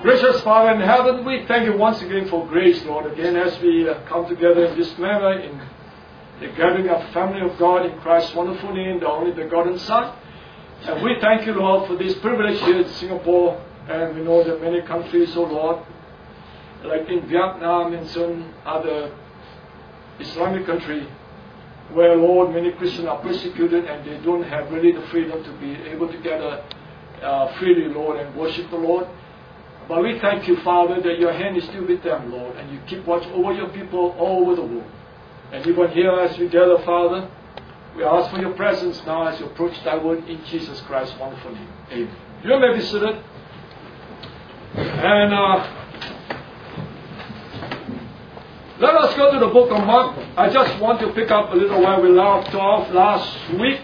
Gracious Father in heaven, we thank you once again for grace, Lord, again as we come together in this manner in the gathering of the family of God in Christ's wonderful name, the only begotten Son. And we thank you, Lord, for this privilege here in Singapore, and we know that many countries, oh Lord, like in Vietnam and some other Islamic country, where, Lord, many Christians are persecuted and they don't have really the freedom to be able to gather freely, Lord, and worship the Lord. But we thank you, Father, that your hand is still with them, Lord, and you keep watch over your people all over the world. And even here as we gather, Father, we ask for your presence now as you approach thy word in Jesus Christ's wonderful name. Amen. You may be seated. And let us go to the book of Mark. I just want to pick up a little where we left off last week.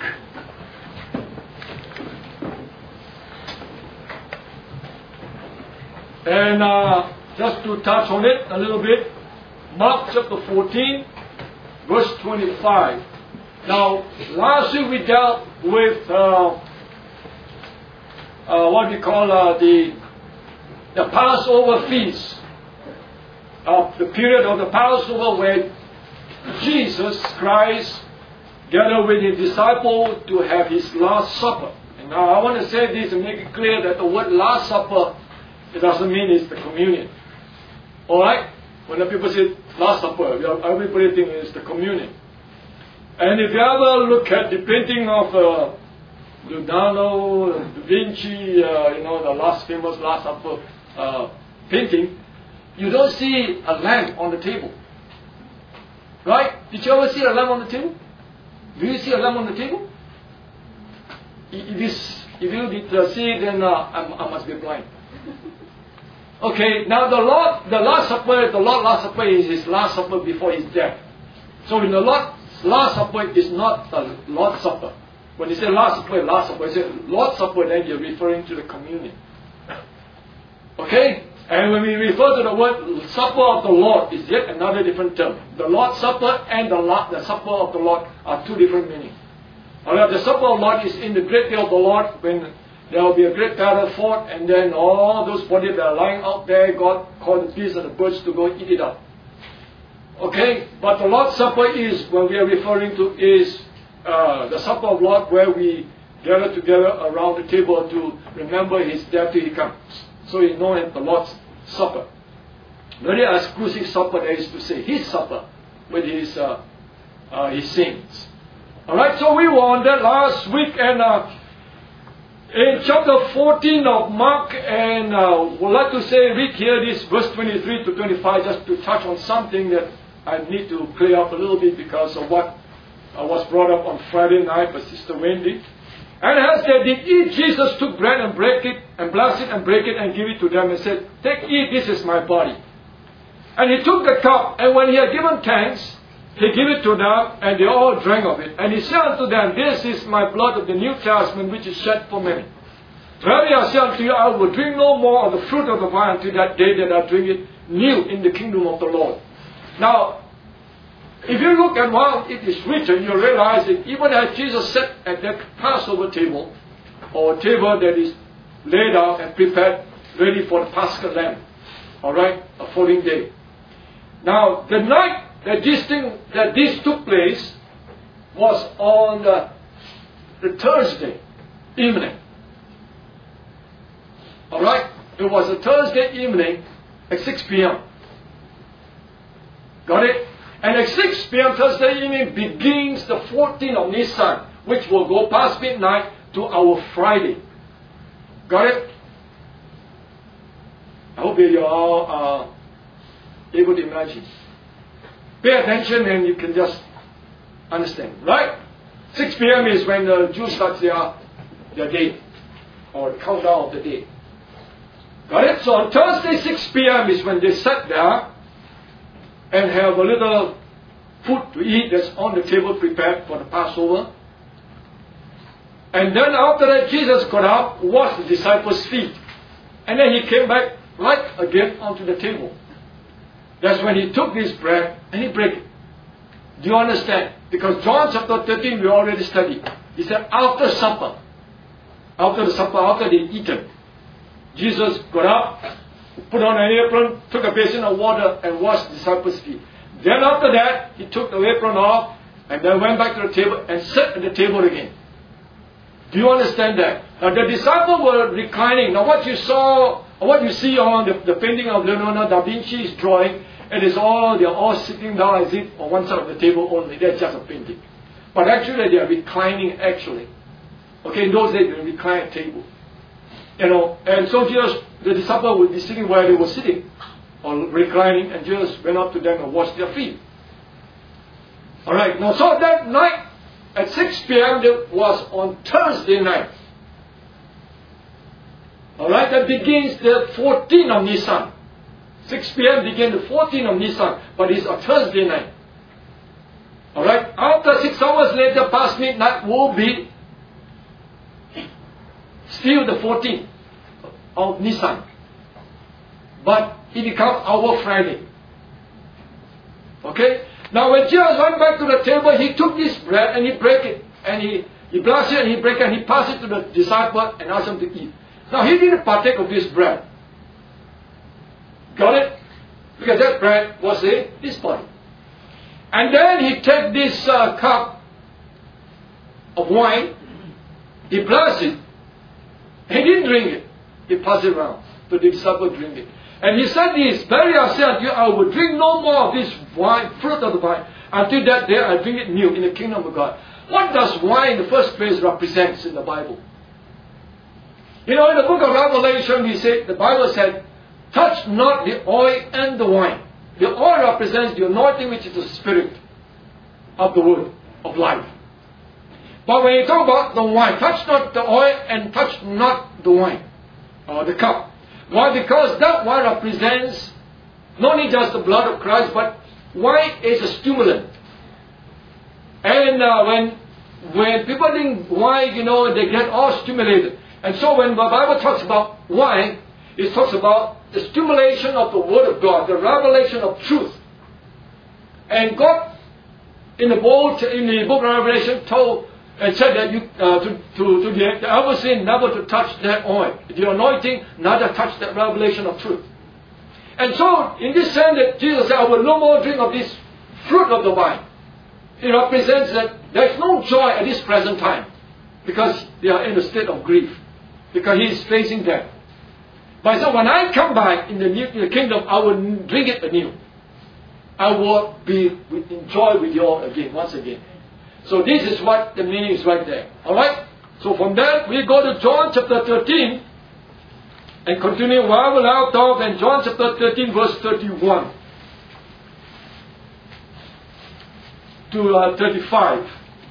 And just to touch on it a little bit, Mark chapter 14, verse 25. Now, last week we dealt with what we call the Passover feast. The period of the Passover where Jesus Christ gathered with his disciples to have his Last Supper. And now I want to say this and make it clear that the word Last Supper, it doesn't mean it's the communion. Alright? When the people say Last Supper, everybody thinks it's the communion. And if you ever look at the painting of Leonardo da Vinci, the famous Last Supper painting, you don't see a lamb on the table. Right? Did you ever see a lamb on the table? Do you see a lamb on the table? If you did see it, then I must be blind. Okay, now the Lord Last Supper is his Last Supper before his death. So in the Lord's Last Supper is not the Lord's Supper. When you say Last Supper, you say Lord's Supper, then you're referring to the communion. Okay? And when we refer to the word Supper of the Lord, is yet another different term. The Lord's Supper and the Supper of the Lord are two different meanings. Alright, the Supper of the Lord is in the great day of the Lord, when there will be a great battle fought, and then all those bodies that are lying out there, God called the beasts and the birds to go eat it up. Okay? But the Lord's Supper is, what we are referring to, is the Supper of the Lord, where we gather together around the table to remember his death till he comes. So it's known as the Lord's Supper. Very exclusive supper, that is to say, his supper with his saints. Alright, so we were on that last week, and in chapter 14 of Mark, and would like to say, read here this verse 23 to 25, just to touch on something that I need to clear up a little bit because of what was brought up on Friday night by Sister Wendy. And as they did eat, Jesus took bread and break it, and blessed it and break it and give it to them and said, "Take, eat, this is my body." And he took the cup, and when he had given thanks, he gave it to them, and they all drank of it. And he said unto them, "This is my blood of the New Testament, which is shed for many. Verily I say unto you, I will drink no more of the fruit of the vine until that day that I drink it new in the kingdom of the Lord." Now, if you look at what it is written, you realize that even as Jesus sat at that Passover table, or a table that is laid out and prepared ready for the Paschal Lamb, alright, a following day. Now, the night that this took place was on the Thursday evening. Alright, it was a Thursday evening at 6 p.m. Got it? And at 6 p.m. Thursday evening begins the 14th of Nisan, which will go past midnight to our Friday. Got it? I hope you all are able to imagine. Pay attention and you can just understand. Right? 6 p.m. is when the Jews start their day, or the countdown of the day. Got it? So on Thursday 6 p.m. is when they sat there and have a little food to eat that's on the table prepared for the Passover. And then after that, Jesus got up, washed the disciples' feet. And then he came back right again onto the table. That's when he took this bread and he broke it. Do you understand? Because John chapter 13 we already studied. He said after supper, after the supper, after they eaten, Jesus got up put on an apron, took a basin of water, and washed the disciples' feet. Then after that, he took the apron off, and then went back to the table and sat at the table again. Do you understand that? Now the disciples were reclining. Now what you saw, or what you see on the painting of Leonardo da Vinci's drawing, they're all sitting down as if on one side of the table only. That's just a painting. But actually they are reclining actually. Okay, in those days they recline at table. And so Jesus, the disciples would be sitting where they were sitting, or reclining, and Jesus went up to them and washed their feet. Alright, now so that night, at 6 p.m., it was on Thursday night. Alright, that begins the 14th of Nisan. 6 p.m. began the 14th of Nisan, but it's a Thursday night. Alright, after 6 hours later, past midnight, will be still the 14th of Nisan. But it becomes our Friday. Okay? Now when Jesus went back to the table, he took this bread and he broke it. And he blessed it and he broke it and he passed it to the disciple and asked them to eat. Now he didn't partake of this bread. Got it? Because that bread was his body. And then he took this cup of wine, he blessed it. He didn't drink it. He passed it around to the disciple to drink it. And he said this, "Verily I say unto you, I will drink no more of this wine, fruit of the vine, until that day I drink it new in the kingdom of God." What does wine in the first place represent in the Bible? In the book of Revelation, the Bible said, "Touch not the oil and the wine." The oil represents the anointing, which is the spirit of the word of life. But when you talk about the wine, touch not the oil and touch not the wine, or the cup. Why? Because that wine represents not only just the blood of Christ, but wine is a stimulant. And when people drink wine, they get all stimulated. And so when the Bible talks about wine, it talks about the stimulation of the Word of God, the revelation of truth. And God, in the book of Revelation, told and said that to the adversary never to touch that oil, the anointing, neither touch that revelation of truth. And so, in this sense, that Jesus said, "I will no more drink of this fruit of the vine." It represents that there is no joy at this present time, because they are in a state of grief, because he is facing death. But so when I come back in the kingdom, I will drink it anew. I will be in joy with you all again, once again. So this is what the meaning is right there. Alright? So from there, we go to John chapter 13 and continue where we left off in John chapter 13 verse 31 to 35.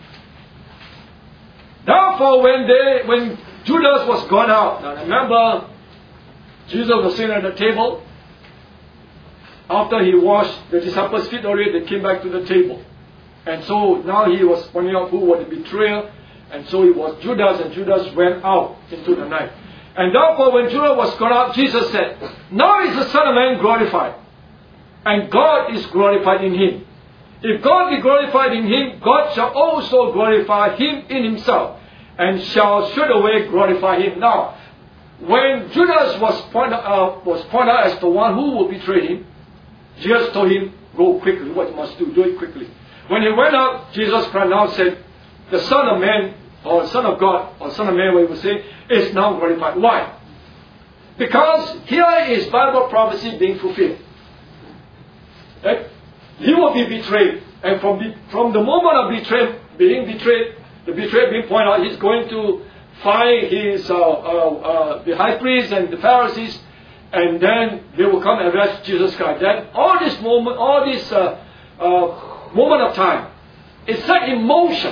Therefore, when Judas was gone out, now remember, Jesus was sitting at the table. After he washed the disciples' feet already, they came back to the table. And so now he was pointing out who was the betrayer. And so it was Judas, and Judas went out into the night. And therefore when Judas was gone out, Jesus said, "Now is the Son of Man glorified, and God is glorified in him. If God be glorified in him, God shall also glorify him in himself, and shall straightway glorify him." Now, when Judas was pointed out as the one who will betray him, Jesus told him, "Go quickly, what you must do it quickly." When he went out, Jesus Christ now said, "The Son of Man," or Son of God, or Son of Man, what he would say, "is now glorified." Why? Because here is Bible prophecy being fulfilled. Right? He will be betrayed. And from the moment of being betrayed, the betrayer being pointed out, he's going to find the high priests and the Pharisees, and then they will come and arrest Jesus Christ. Then all this moment of time is set in motion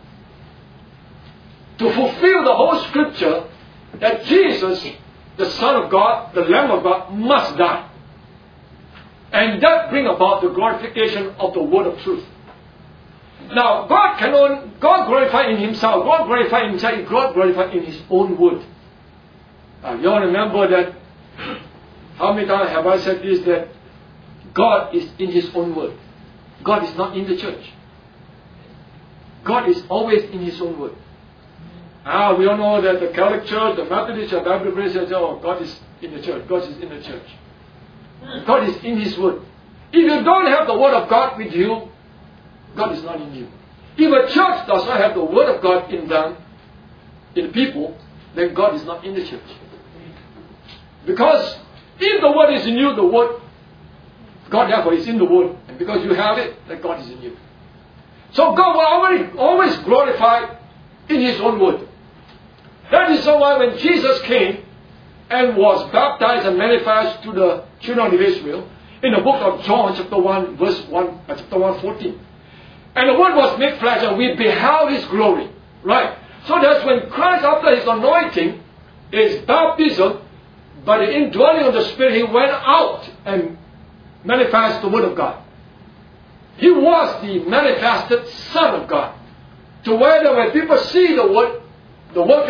to fulfill the whole scripture that Jesus, the Son of God, the Lamb of God, must die. And that bring about the glorification of the word of truth. Now, God glorified in himself. God glorified in himself. God glorified in his own word. You all remember that, how many times have I said this, that God is in his own word. God is not in the church. God is always in his own word. We all know that the Catholic Church, the Methodist Church, Bible Baptist Church, God is in the church. God is in the church. God is in His Word. If you don't have the Word of God with you, God is not in you. If a church does not have the Word of God in them, in people, then God is not in the church. Because if the Word is in you, the Word, God therefore is in the Word. And because you have it, then God is in you. So God will always glorify in His own Word. That is why when Jesus came and was baptized and manifest to the children of Israel, in the book of John, chapter 1, verse 1, chapter 1:14. And the Word was made flesh and we beheld His glory. Right? So that's when Christ, after His anointing, His baptism, by the indwelling of the Spirit, He went out and manifested the Word of God. He was the manifested Son of God. To where that when people see the work that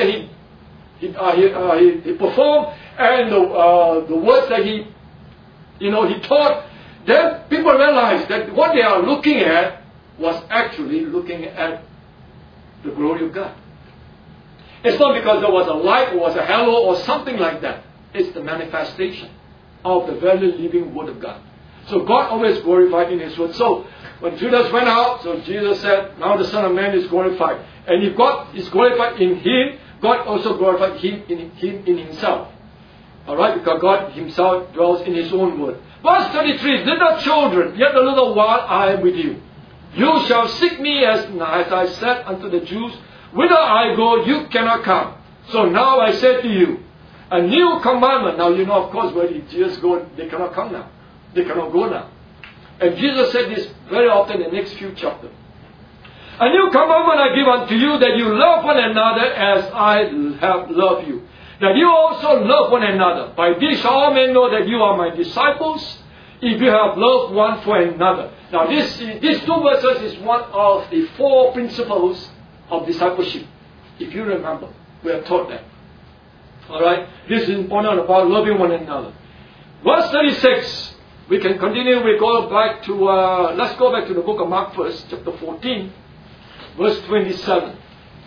He performed, and the words that He taught, then people realize that what they are looking at was actually looking at the glory of God. It's not because there was a light or was a halo or something like that. It's the manifestation of the very living Word of God. So God always glorified in His Word. So when Judas went out, so Jesus said, now the Son of Man is glorified. And if God is glorified in Him, God also glorified Him in Himself. Alright, because God Himself dwells in His own Word. Verse 33, little children, yet a little while I am with you. You shall seek me as I said unto the Jews, whither I go, you cannot come. So now I say to you, a new commandment. Now you know, of course, where Jesus go, they cannot come now. They cannot go now. And Jesus said this very often in the next few chapters. A new commandment I give unto you, that you love one another as I have loved you. That you also love one another. By this shall all men know that you are my disciples, if you have loved one for another. Now these two verses is one of the 4 principles of discipleship. If you remember, we are taught that. Alright? This is important about loving one another. Verse 36. We can continue. We go back to, let's go back to the book of Mark first, chapter 14, verse 27.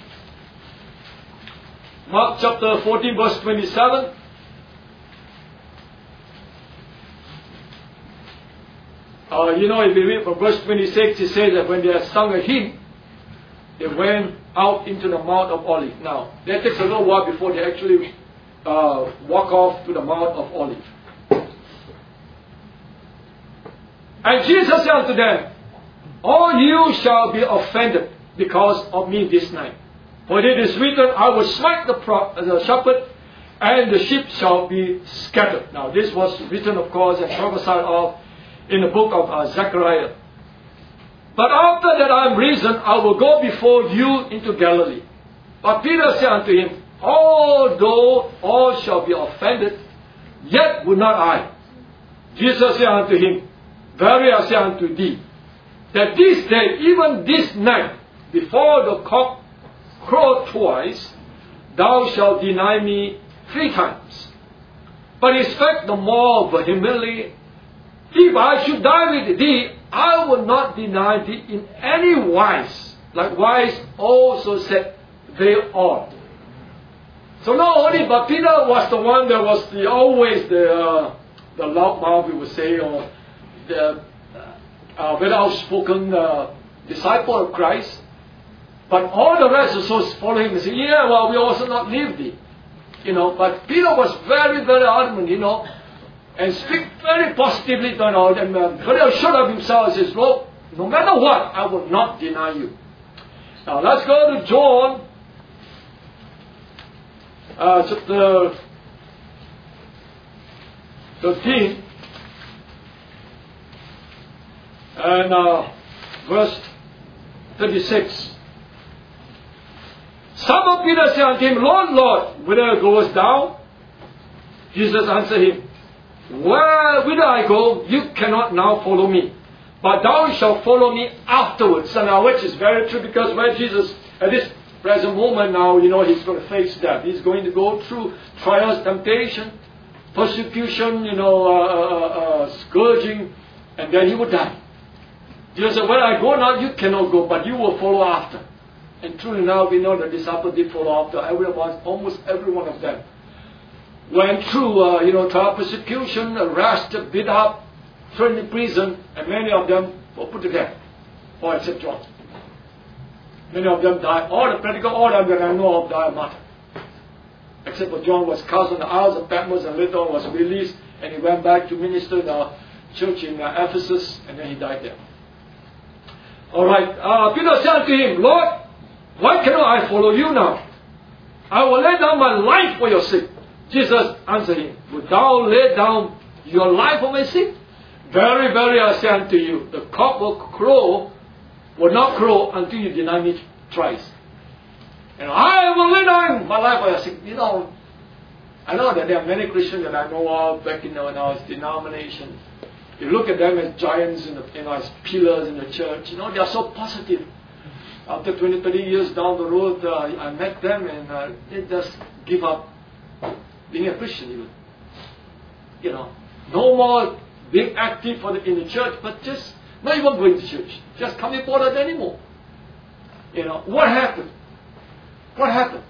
Mark chapter 14, verse 27. If you read from verse 26, it says that when they had sung a hymn, they went out into the Mount of Olives. Now, that takes a little while before they actually walk off to the Mount of Olives. And Jesus said unto them, all you shall be offended because of me this night. For it is written, I will smite the shepherd, and the sheep shall be scattered. Now this was written, of course, and prophesied of in the book of Zechariah. But after that I am risen, I will go before you into Galilee. But Peter said unto him, although all shall be offended, yet would not I. Jesus said unto him, verily I say unto thee, that this day, even this night, before the cock crow twice, thou shalt deny me 3 times. But he spake the more vehemently, if I should die with thee, I will not deny thee in any wise. Likewise also said they all. So not only, but Peter was the one that was always the loud mouth, we would say, or the very outspoken disciple of Christ. But all the rest also follow him and say, yeah, well, we also not leave thee. But Peter was very, very adamant, and speak very positively to all and very assured of himself. He says, Lord, no matter what, I will not deny you. Now let's go to John chapter 13 and verse 36. Simon Peter said unto him, Lord, Lord, whither goest thou? Jesus answered him, whither I go, you cannot now follow me, but thou shalt follow me afterwards. So now, which is very true, because where Jesus, at this present moment now, he's going to face death. He's going to go through trials, temptation, persecution, scourging, and then he will die. Jesus said, where I go now, you cannot go, but you will follow after. And truly now we know the disciples did follow after almost every one of them. went through, trial, persecution, arrested, beat up, thrown in prison, and many of them were put to death, all except John. Many of them died. All of them that I know of died a martyr. Except for John was cast on the Isles of Patmos and later on was released, and he went back to minister in the church in Ephesus, and then he died there. Alright, Peter said to him, Lord, why cannot I follow you now? I will lay down my life for your sake. Jesus answered him, Wilt thou lay down your life for my sake? Very, very, I say unto you, the cock will not crow until you deny me thrice. And I will lay down my life for your sake. I know that there are many Christians that I know of back in when I was denomination. You look at them as giants, as pillars in the church. They are so positive. After 20, 30 years down the road, I met them and they just give up being a Christian even. No more being active in the church, but just not even going to church. Just coming bothered anymore. What happened? What happened?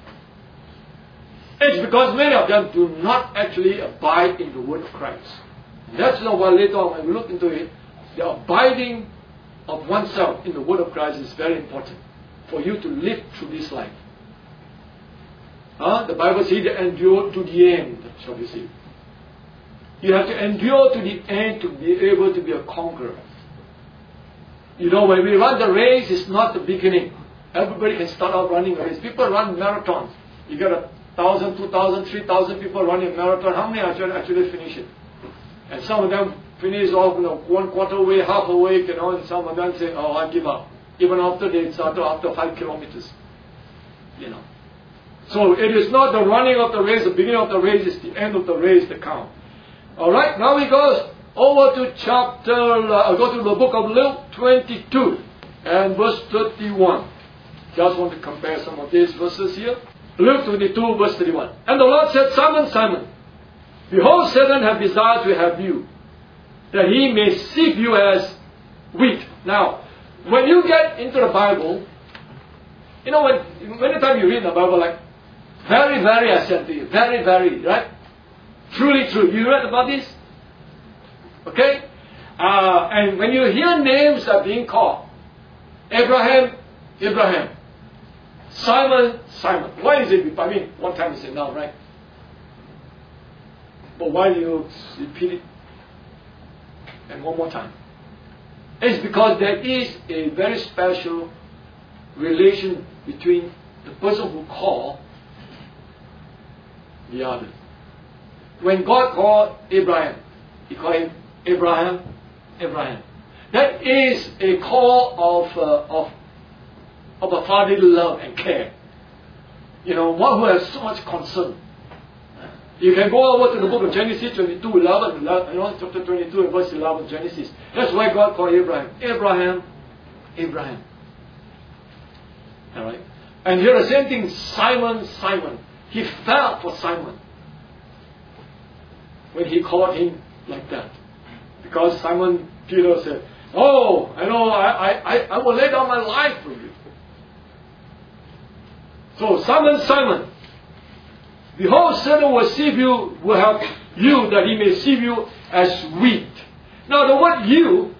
It's because many of them do not actually abide in the word of Christ. That's why later on when we look into it, the abiding of oneself in the word of Christ is very important for you to live through this life. The Bible says to endure to the end, shall we say. You have to endure to the end to be able to be a conqueror. When we run the race, it's not the beginning. Everybody can start out running a race. People run marathons. You get 1,000, 2,000, 3,000 people running a marathon. How many actually finish it? And some of them finish off 1/4 way, half a way, and some of them say, I give up. Even after they start after 5 kilometers. So it is not the running of the race, the beginning of the race, it's the end of the race that counts. Alright, now we go over to go to the book of Luke 22 and verse 31. Just want to compare some of these verses here. Luke 22 verse 31. And the Lord said, Simon, Simon, behold, Satan hath desired to have you, that he may sift you as wheat. Now, when you get into the Bible, many times you read the Bible like, very, very, I said to you, very, very, right? Truly true. You read about this? Okay? And when you hear names are being called, Abraham, Abraham, Simon, Simon. Why is it? One time you say no, right? But why do you repeat it? And one more time. It's because there is a very special relation between the person who called the other. When God called Abraham, He called him Abraham, Abraham. That is a call of a fatherly love and care. One who has so much concern. You can go over to the book of Genesis 22:11, chapter 22 and verse 11 Genesis. That's why God called Abraham, Abraham, Abraham. Alright? And here the same thing, Simon, Simon. He felt for Simon when he called him like that. Because Simon Peter said, I will lay down my life for you. So Simon, Simon, behold, Satan will sieve you, will have you, that he may sieve you as wheat. Now the word you,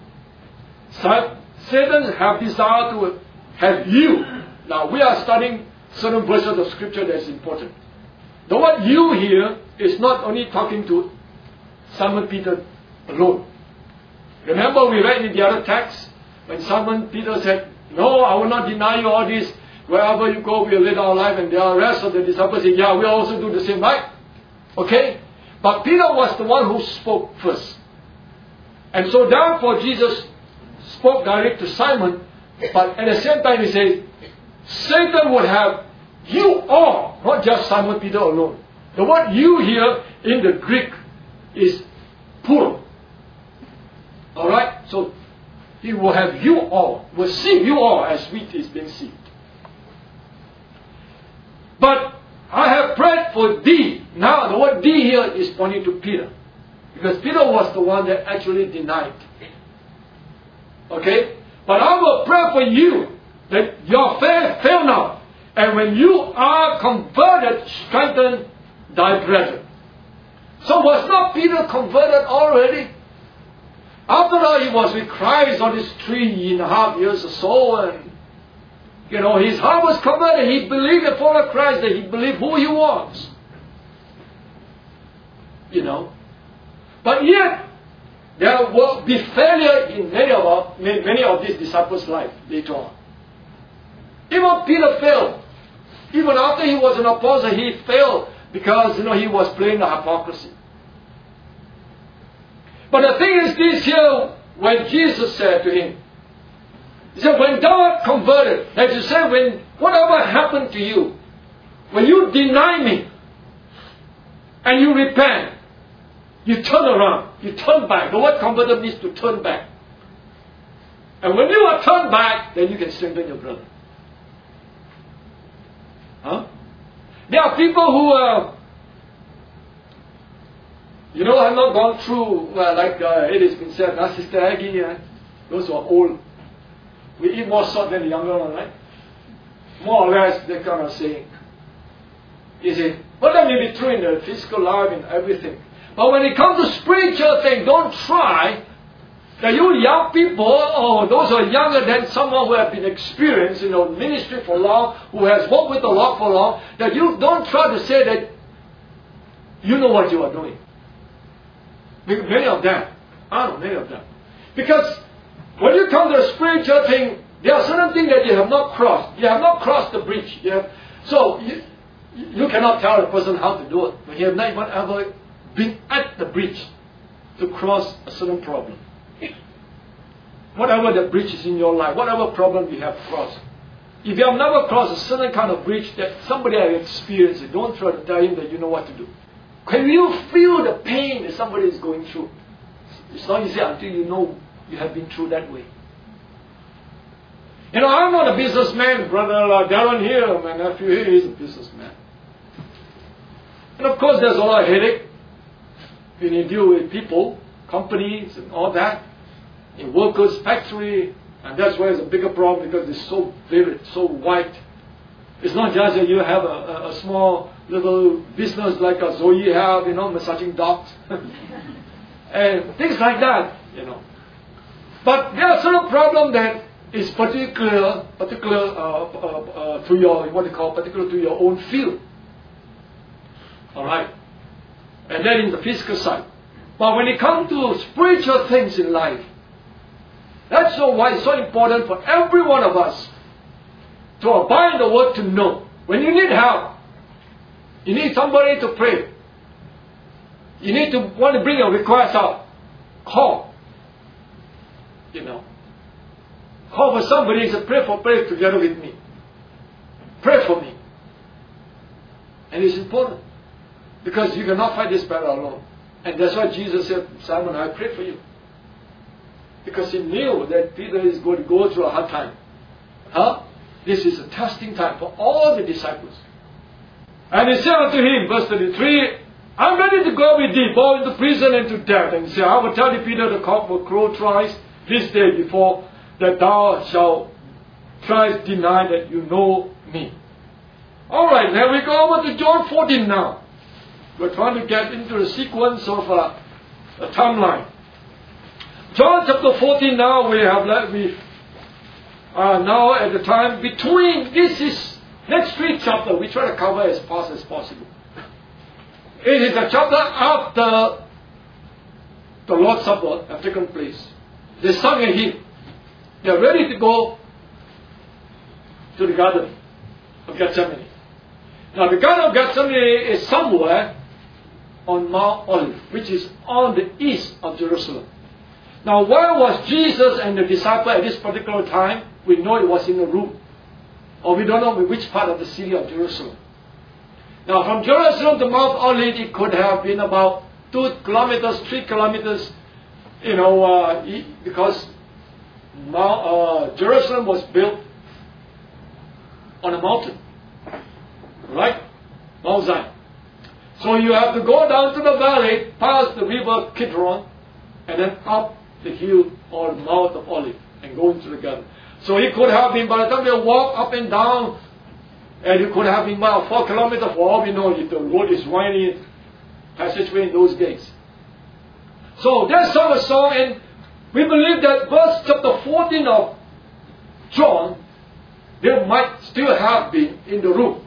Satan have desire to have you. Now we are studying certain verses of scripture that is important. The word you here is not only talking to Simon Peter alone. Remember we read in the other text when Simon Peter said, no, I will not deny you all this. Wherever you go, we will live our life. And the rest of the disciples said, yeah, we also do the same, right? Okay? But Peter was the one who spoke first. And so therefore Jesus spoke direct to Simon. But at the same time he says, Satan would have you all, not just Simon Peter alone. The word you here in the Greek is plural. Alright? So he will have you all, will sieve you all as wheat is being sieved. But I have prayed for thee. Now the word thee here is pointing to Peter. Because Peter was the one that actually denied. Okay? But I will pray for you that your faith fail not. And when you are converted, strengthen thy brethren. So was not Peter converted already? After all, he was with Christ on this 3.5 years or so, and his heart was converted. He believed and followed Christ, that he believed who he was. But yet, there will be failure in many of these disciples' life later on. Even Peter failed. Even after he was an apostle, he failed because he was playing the hypocrisy. But the thing is this here, when Jesus said to him, he said, when thou art converted, as you say, when whatever happened to you, when you deny me and you repent, you turn around, you turn back. The word converted means to turn back. And when you are turned back, then you can strengthen your brother. There are people who, have not gone through, like it has been said, Sister Aggie, those who are old. We eat more salt than the younger one, right? More or less, that kind of saying. You see, but that may be true in the physical life and everything. But when it comes to spiritual things, don't try that you young people, or those who are younger than someone who have been experienced in ministry for long, who has walked with the Lord for long, that you don't try to say that you know what you are doing. Many of them. I know many of them. Because when you come to a spiritual thing, there are certain things that you have not crossed. You have not crossed the bridge. So you cannot tell a person how to do it. But you have not even ever been at the bridge to cross a certain problem. Whatever the bridge is in your life, whatever problem you have crossed. If you have never crossed a certain kind of bridge that somebody has experienced it, don't try to tell him that you know what to do. Can you feel the pain that somebody is going through? It's not easy until you know you have been through that way. I'm not a businessman. Brother Darren here, my nephew here, is a businessman. And of course there's a lot of headache when you deal with people, companies and all that. In workers' factory, and that's why it's a bigger problem, because it's so vivid, so white. It's not just that you have a small little business like a Zoe have, massaging dogs. And things like that, But there are certain problems that is particular to your, particular to your own field. Alright? And then in the physical side. But when it comes to spiritual things in life, that's why it's so important for every one of us to abide in the Word, to know. When you need help, you need somebody to pray. You need to want to bring your request out. Call. Call for somebody and say, pray together with me. Pray for me. And it's important. Because you cannot fight this battle alone. And that's why Jesus said, Simon, I pray for you. Because he knew that Peter is going to go through a hard time. This is a testing time for all the disciples. And he said unto him, verse 33, I'm ready to go with thee, both into prison and to death. And he said, I will tell thee, Peter, the cock will crow thrice this day before that thou shalt thrice deny that you know me. Alright, now we go over to John 14 now. We're trying to get into the sequence of a timeline. John chapter 14 now, we are now at the time between, this is next 3 chapters, we try to cover as fast as possible. It is a chapter after the Lord's Supper have taken place. They sung a hymn. They are ready to go to the Garden of Gethsemane. Now the Garden of Gethsemane is somewhere on Mount Olive, which is on the east of Jerusalem. Now where was Jesus and the disciple at this particular time? We know it was in a room. Or we don't know which part of the city of Jerusalem. Now from Jerusalem to Mount Olive, it could have been about 2 kilometers, 3 kilometers, because Jerusalem was built on a mountain. Right? Mount Zion. So you have to go down to the valley, past the river Kidron, and then up the hill or Mount of Olive, and go into the garden. So it could have been, by the time you walk up and down, and it could have been about 4 kilometers, for all we know, if the road is windy, passageway in those days. So that's our song, and we believe that verse chapter 14 of John, they might still have been in the room,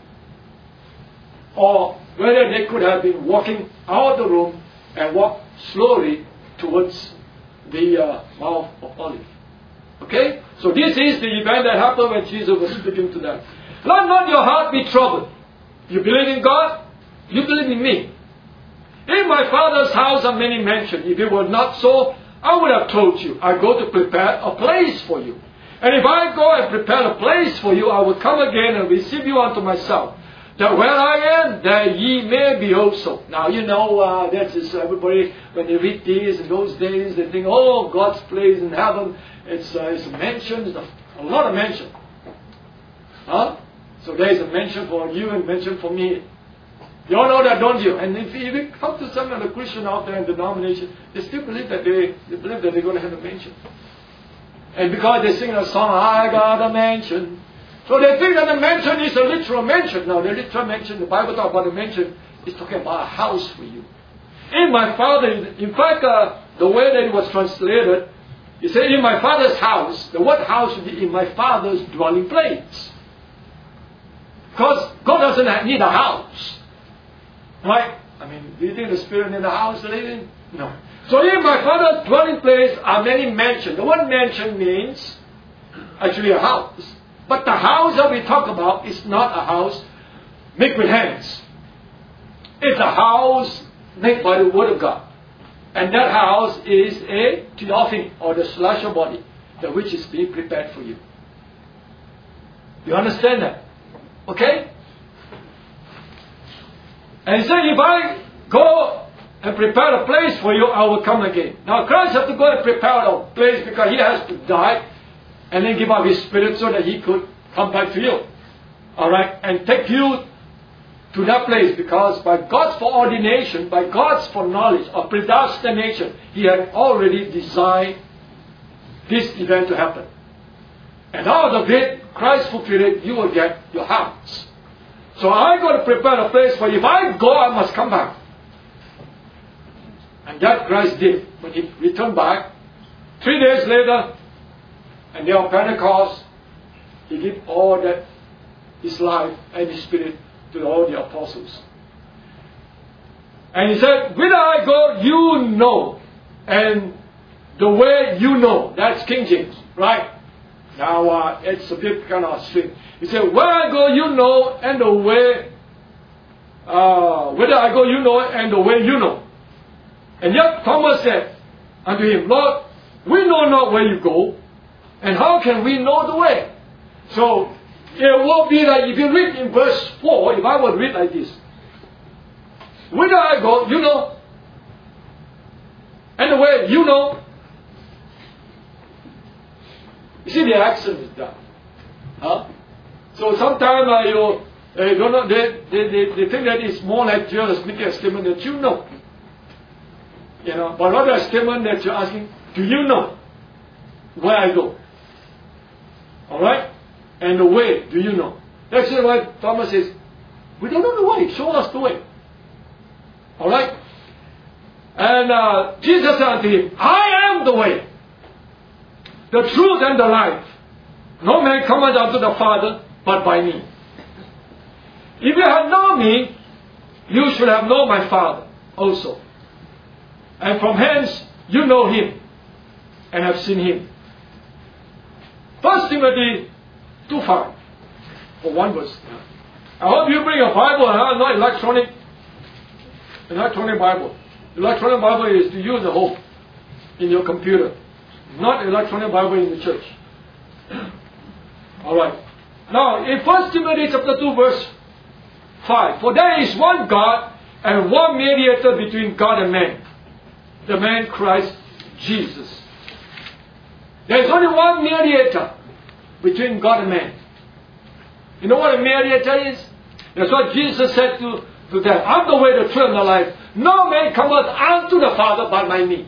or whether they could have been walking out of the room and walked slowly towards the Mount of Olives. Okay? So this is the event that happened when Jesus was speaking to them. Let not your heart be troubled. You believe in God? You believe in me. In my Father's house are many mansions. If it were not so, I would have told you. I go to prepare a place for you. And if I go and prepare a place for you, I will come again and receive you unto myself, that where I am, there ye may be also. Now, you know, that is everybody, when they read these in those days, they think, oh, God's place in heaven, it's a mansion, it's a lot of mansion. Huh? So there is a mansion for you and mansion for me. You all know that, don't you? And if you come to some of the Christian out there in denomination, they still believe that they believe that they're going to have a mansion. And because they sing a song, I got a mansion. So they think that the mansion is a literal mansion. Now, the literal mansion, the Bible talks about the mansion, is talking about a house for you. In my Father, in fact, the way that it was translated, it said, in my Father's house. The word house would be in my Father's dwelling place. Because God doesn't need a house. Right? I mean, do you think the Spirit in the house living? No. So in my Father's dwelling place are many mansions. The word mansion means actually a house. But the house that we talk about is not a house made with hands. It's a house made by the Word of God. And that house is a theophany, or the celestial body, that which is being prepared for you. You understand that? Okay? And he said, if I go and prepare a place for you, I will come again. Now Christ has to go and prepare a place because he has to die and then give up his spirit so that he could come back to you. Alright? And take you to that place, because by God's foreordination, by God's foreknowledge or predestination, he had already designed this event to happen. And out of it, Christ fulfilled it, you will get your house. So I got to prepare a place for you. If I go, I must come back. And that Christ did. When he returned back, 3 days later, and day of Pentecost, he gave all that, his life and his spirit, to all the apostles. And he said, whither I go, you know. And the way you know. That's King James, right? Now, it's a bit kind of strange. He said, where I go, you know, and the way, whither I go, you know, and the way you know. And yet Thomas said unto him, Lord, we know not where you go, and how can we know the way? So, it will be like, if you read in verse 4, if I would read like this, whither I go, you know, and the way you know. You see, the accent is done. Huh? So sometimes they don't know, they think that it's more like just making a statement that you know. You know, but rather a statement that you're asking, do you know where I go? Alright? And the way, do you know? That's why Thomas says, we don't know the way, show us the way. Alright? And Jesus said unto him, I am the way, the truth and the life. No man cometh unto the Father but by me. If you had known me, you should have known my Father also. And from hence you know him and have seen him. 1 Timothy 2:5 for one verse. I hope you bring a Bible, not electronic Bible. Electronic Bible is to use at home in your computer, not electronic Bible in the church. Alright. Now, in 1 Timothy chapter 2 verse 5, for there is one God and one mediator between God and man, the man Christ Jesus. There is only one mediator between God and man. You know what a mediator is? That's what Jesus said to them. I'm the way, the truth, and the life. No man cometh unto the Father but by me.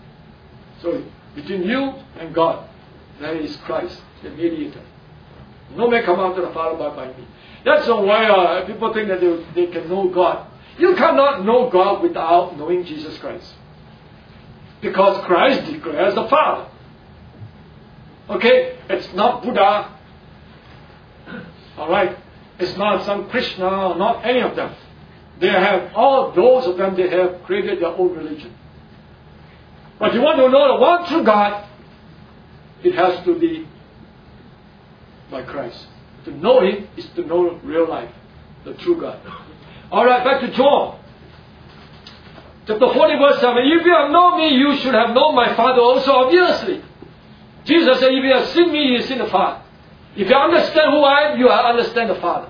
So, between you and God, there is Christ, the mediator. No man come out to the Father but by me. That's why people think that they can know God. You cannot know God without knowing Jesus Christ. Because Christ declares the Father. Okay? It's not Buddha. Alright? It's not some Krishna, not any of them. They have, all those of them, they have created their own religion. But you want to know the one true God, it has to be by Christ. To know Him is to know real life, the true God. Alright, back to John. Chapter 40 verse 7. If you have known me, you should have known my Father also, obviously. Jesus said, if you have seen me, you have seen the Father. If you understand who I am, you understand the Father.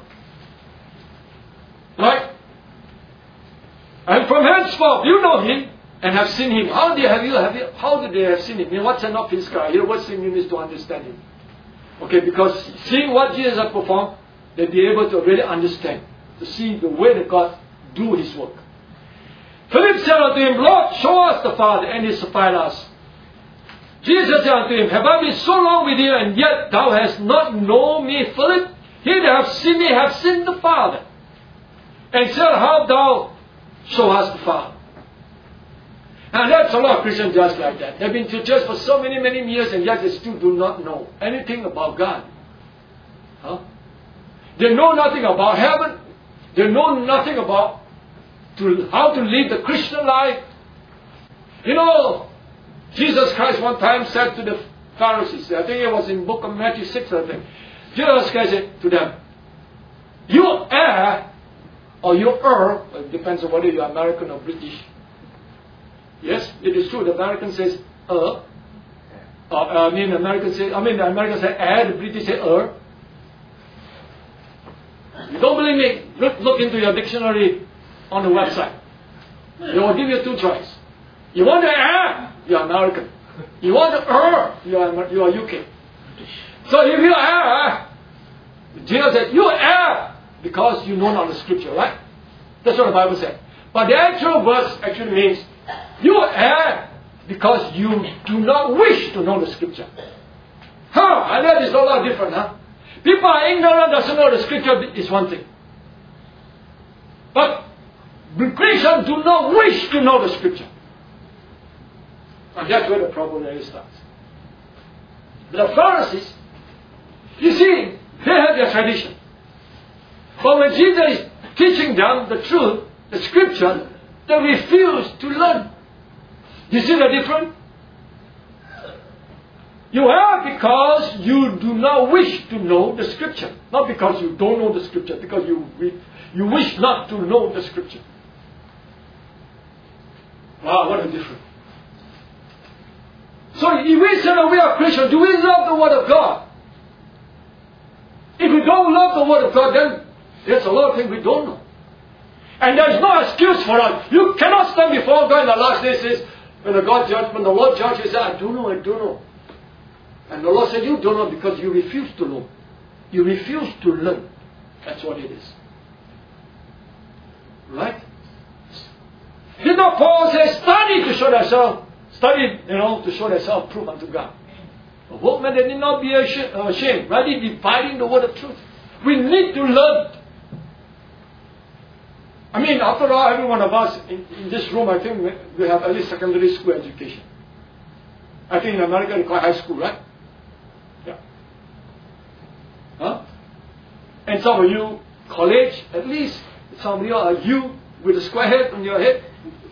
Right? And from henceforth, you know Him and have seen Him. How did they have seen Him? I mean, what's an office guy? Here, what seeing Him is to understand Him. Okay, because seeing what Jesus has performed, they'll be able to really understand, to see the way that God do His work. Philip said unto Him, Lord, show us the Father, and He sufficed us. Jesus said unto him, have I been so long with you, and yet thou hast not known me, Philip? He that hath seen me hath seen the Father. And said, how thou show us the Father? And that's a lot of Christians just like that. They've been to church for so many, many years, and yet they still do not know anything about God. Huh? They know nothing about heaven. They know nothing about how to live the Christian life. You know, Jesus Christ one time said to the Pharisees, I think it was in book of Matthew 6, I think. Jesus Christ said to them, you err, or you err, it depends on whether you are American or British. Yes, it is true. The American says the American say err, the British say err. You don't believe me? Look into your dictionary on the website. They will give you two choices. You want to err? You are American. You want to err? You are UK. So if you err, Jesus said, you err because you know not the scripture, right? That's what the Bible said. But the actual verse actually means, you err because you do not wish to know the scripture. And that is a lot different, huh? People are ignorant, doesn't know the scripture is one thing. But Christians do not wish to know the scripture. And that's where the problem really starts. The Pharisees, you see, they have their tradition. But when Jesus is teaching them the truth, the scripture, they refuse to learn. You see the difference? You are because you do not wish to know the scripture. Not because you don't know the scripture, because you wish not to know the scripture. Wow, what a difference. So if we say that we are Christians, do we love the Word of God? If we don't love the Word of God, then there's a lot of things we don't know. And there is no excuse for us. You cannot stand before God in the last days, says, when the Lord judges, I don't know. And the Lord said, you don't know because you refuse to know. You refuse to learn. That's what it is. Right? Did not Paul say, study to show thyself? Study, to show thyself proof unto God. A workman that need not be ashamed, rightly dividing the word of truth. We need to learn. I mean, after all, every one of us in this room, I think we have at least secondary school education. I think in America they call it high school, right? Yeah. Huh? And some of you, college, at least. Some of you are you with a square head on your head.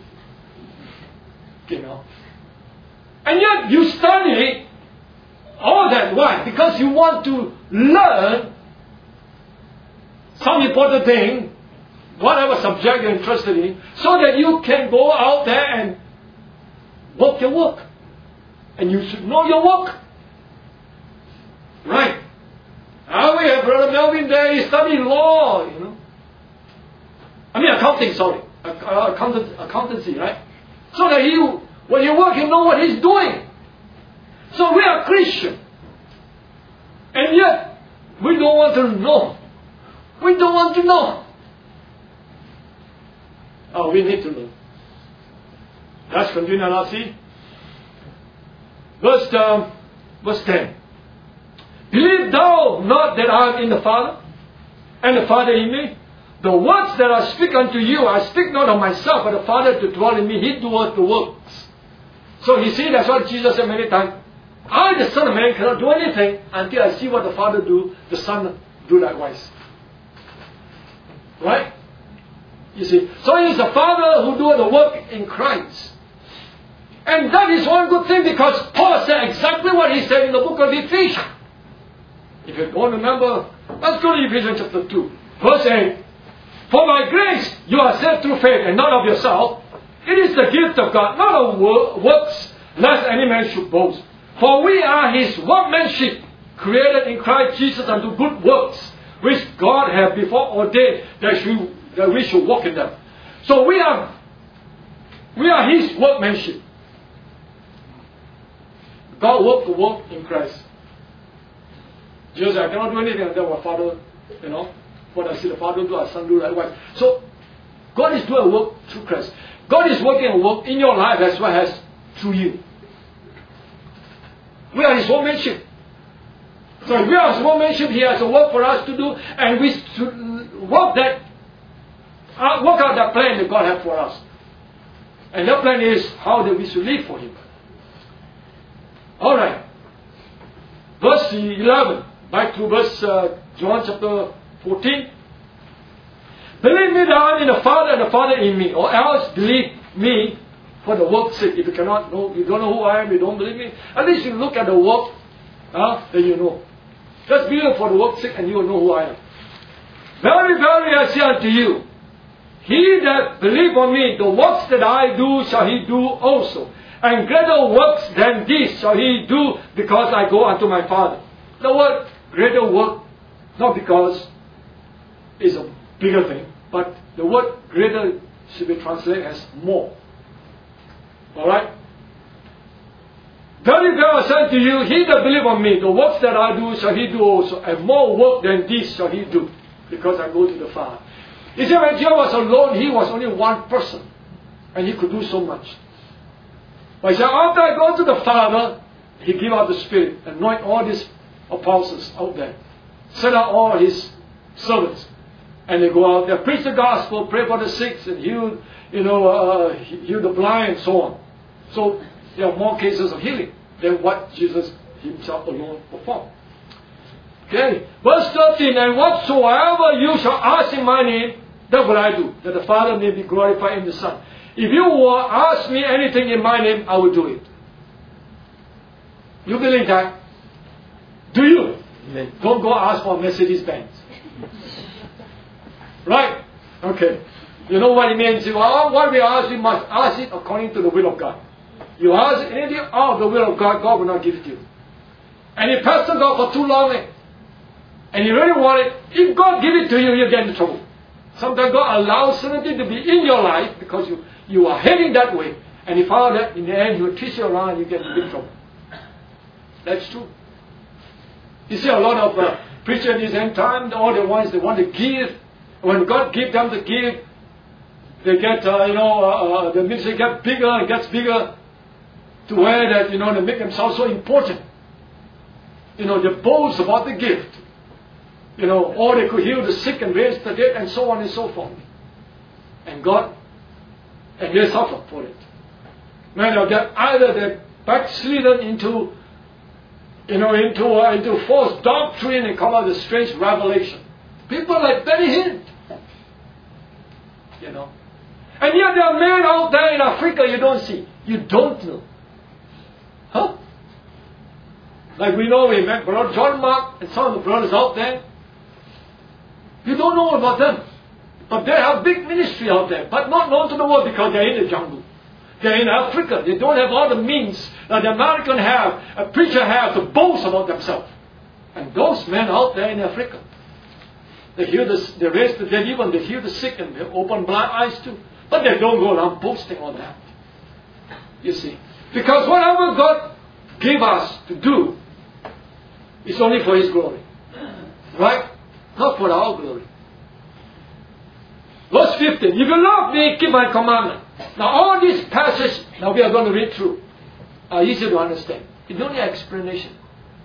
And yet you study all that. Why? Because you want to learn some important thing, whatever subject you're interested in, so that you can go out there and work your work. And you should know your work. Right? Now we have Brother Melvin there, he studied law, accounting, sorry. Accountancy, right? So that when you work, you know what he's doing. So we are Christian. And yet, we don't want to know. We don't want to know. Oh, we need to know. Let's continue now, see. Verse 10. Believe thou not that I am in the Father, and the Father in me? The words that I speak unto you, I speak not of myself, but the Father to dwell in me, He doeth the works. So you see, that's what Jesus said many times. I, the Son of Man, cannot do anything until I see what the Father do, the Son do likewise. Right? You see. So it is the Father who doeth the work in Christ. And that is one good thing, because Paul said exactly what he said in the book of Ephesians. If you don't remember, let's go to Ephesians chapter 2. Verse 8. For by grace you are saved through faith, and not of yourself. It is the gift of God, not of works, lest any man should boast. For we are His workmanship, created in Christ Jesus unto good works, which God hath before ordained that we should walk in them. So we are His workmanship. God worked the work in Christ. Jesus said, I cannot do anything until my Father, what I see the Father do, our Son do likewise. So God is doing a work through Christ. God is working a work in your life as well as through you. We are His workmanship. So if we are His workmanship, He has a work for us to do, and we should work out that plan that God has for us. And that plan is how that we should live for Him. Alright. Verse 11, back to verse John chapter 14. Believe me that I am in the Father and the Father in me, or else believe me for the work's sake. If you cannot know, you don't know who I am, you don't believe me, at least you look at the work, then you know. Just believe for the work's sake and you will know who I am. Very, very I say unto you, he that believe on me, the works that I do shall he do also. And greater works than these shall he do, because I go unto my Father. The word greater work, not because it's a bigger thing, but the word greater should be translated as more. Alright? Very well I say to you, he that believe on me, the works that I do shall he do also, and more work than these shall he do, because I go to the Father. You see, when Jesus was alone, he was only one person, and he could do so much. But he said, after I go to the Father, he give out the Spirit, anoint all these apostles out there, set out all his servants, and they go out there, preach the gospel, pray for the sick, and heal the blind, and so on. So there are more cases of healing than what Jesus himself alone performed. Okay, verse 13, and whatsoever you shall ask in my name, that will I do, that the Father may be glorified in the Son. If you will ask me anything in my name, I will do it. You believe that? Do you? Amen. Don't go ask for Mercedes Benz. Right? Okay. You know what it means? What we ask, we must ask it according to the will of God. You ask anything out of the will of God, God will not give it to you. And if Pastor God for too long, and you really want it, if God give it to you, you get into trouble. Sometimes God allows something to be in your life because you are heading that way. And you found that in the end you will twist you around and you get into big trouble. That's true. You see a lot of preachers in this end time, all the ones they want to give. When God gives them to give, they get, the ministry gets bigger and gets bigger to where that, they make themselves so important. They boast about the gift. Or they could heal the sick and raise the dead and so on and so forth. And they suffer for it. Either they're backslidden into false doctrine and come out with strange revelation. People like Benny Hinn. And yet there are men out there in Africa you don't see. You don't know. Huh? Like we know we met Brother John Mark and some of the brothers out there. You don't know about them. But they have big ministry out there. But not known to the world because they're in the jungle. They're in Africa. They don't have all the means that the American have, a preacher have to boast about themselves. And those men out there in Africa, they raise the dead, even they heal the sick and they open blind eyes too. But they don't go around boasting on that. You see. Because whatever God gave us to do is only for His glory. Right? Not for our glory. Verse 15. If you love me, keep my commandment. Now all these passages, now we are going to read through, are easy to understand. It's only an explanation.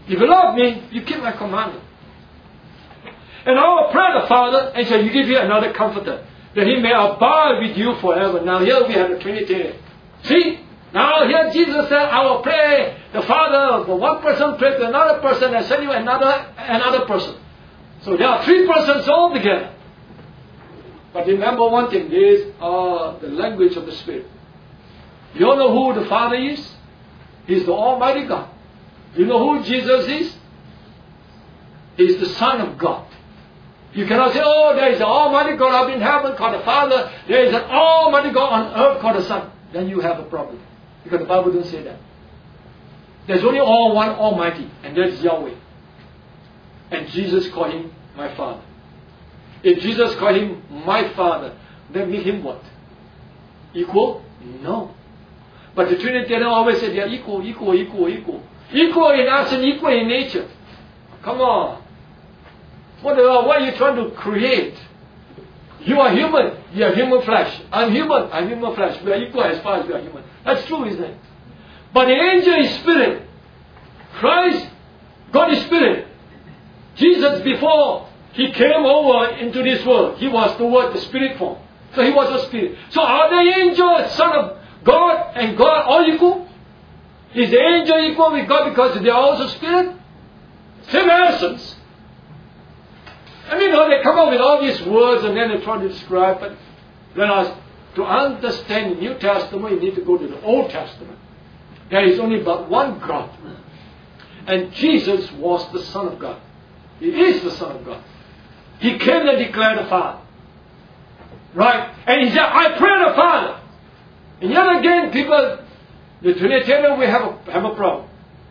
If you love me, you keep my commandment. And I will pray the Father, and shall you give you another comforter, that he may abide with you forever. Now here we have the Trinitarian. See? Now here Jesus said, I will pray the Father, for one person pray to another person, and send you another person. So there are three persons all together. But remember one thing, these are the language of the Spirit. You all know who the Father is? He's the Almighty God. You know who Jesus is? He's the Son of God. You cannot say, oh, there is an Almighty God up in heaven called the Father. There is an Almighty God on earth called the Son. Then you have a problem. Because the Bible doesn't say that. There's only one Almighty, and that is Yahweh. And Jesus called Him my Father. If Jesus called Him my Father, then make Him what? Equal? No. But the Trinitarian always say they are equal. Equal in action, equal in nature. Come on. What are you trying to create? You are human. You are human flesh. I'm human. I'm human flesh. We are equal as far as we are human. That's true, isn't it? But the angel is spirit. Christ, God is spirit. Jesus, before He came over into this world, He was the Word, the spirit form. So He was a spirit. So are the angels Son of God and God all equal? Is the angel equal with God because they are also spirit? Same essence. I mean, they come up with all these words and then they try to describe, but to understand the New Testament, you need to go to the Old Testament. There is only but one God. And Jesus was the Son of God. He is the Son of God. He came and declared the Father. Right? And He said, I pray the Father. And yet again, people, the Trinitarian, we have a problem.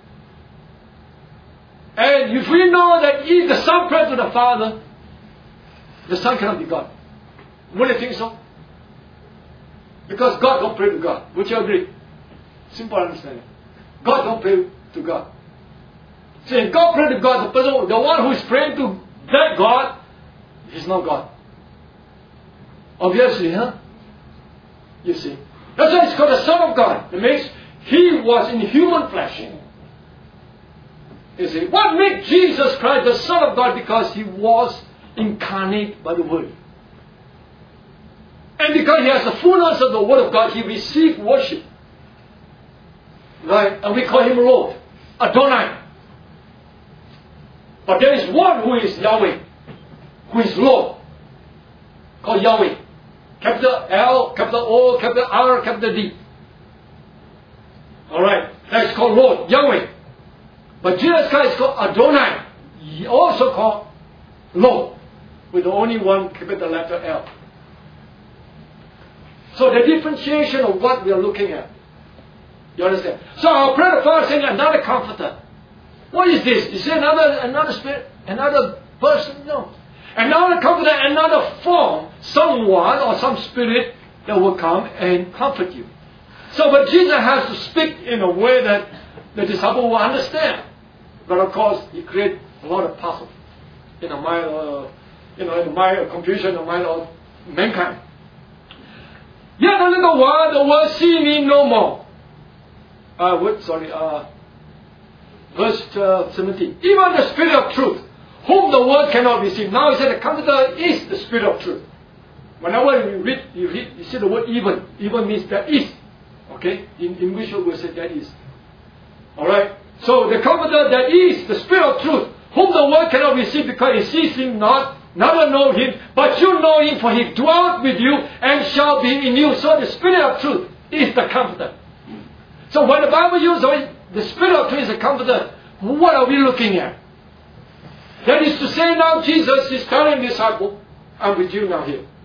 And if we know that if the Son prays to the Father, the Son cannot be God. Would you think so? Because God don't pray to God. Would you agree? Simple understanding. God don't pray to God. So if God prays to God, the one who is praying to that God is not God. Obviously, huh? You see. That's why it's called the Son of God. It means He was in human flesh. You see. What made Jesus Christ the Son of God? Because He was incarnate by the Word. And because He has the fullness of the Word of God, He received worship. Right? And we call Him Lord. Adonai. But there is one who is Yahweh. Who is Lord. Called Yahweh. Capital L, capital O, capital R, capital D. Alright. That's called Lord. Yahweh. But Jesus Christ is called Adonai. He also called Lord. With only one capital letter L. So the differentiation of what we are looking at. You understand? So our prayer of Father saying another comforter. What is this? Is it another spirit? Another person? No. Another comforter, another form. Someone or some spirit that will come and comfort you. So but Jesus has to speak in a way that the disciple will understand. But of course, He creates a lot of puzzle in the mind of, in the mind of confusion, in the mind of mankind. Yet a little while, the world see me no more. Verse 17. Even the Spirit of truth, whom the world cannot receive. Now He said the Comforter is the Spirit of truth. Whenever you read, you see the word even. Even means there is. Okay? In English we say there is. Alright? So the Comforter that is the Spirit of truth, whom the world cannot receive because it sees Him not, neither know Him, but you know Him, for He dwelt with you and shall be in you. So the Spirit of truth is the Comforter. So when the Bible uses the Spirit of truth is the Comforter, what are we looking at? That is to say now Jesus is telling the disciple, I'm with you now here.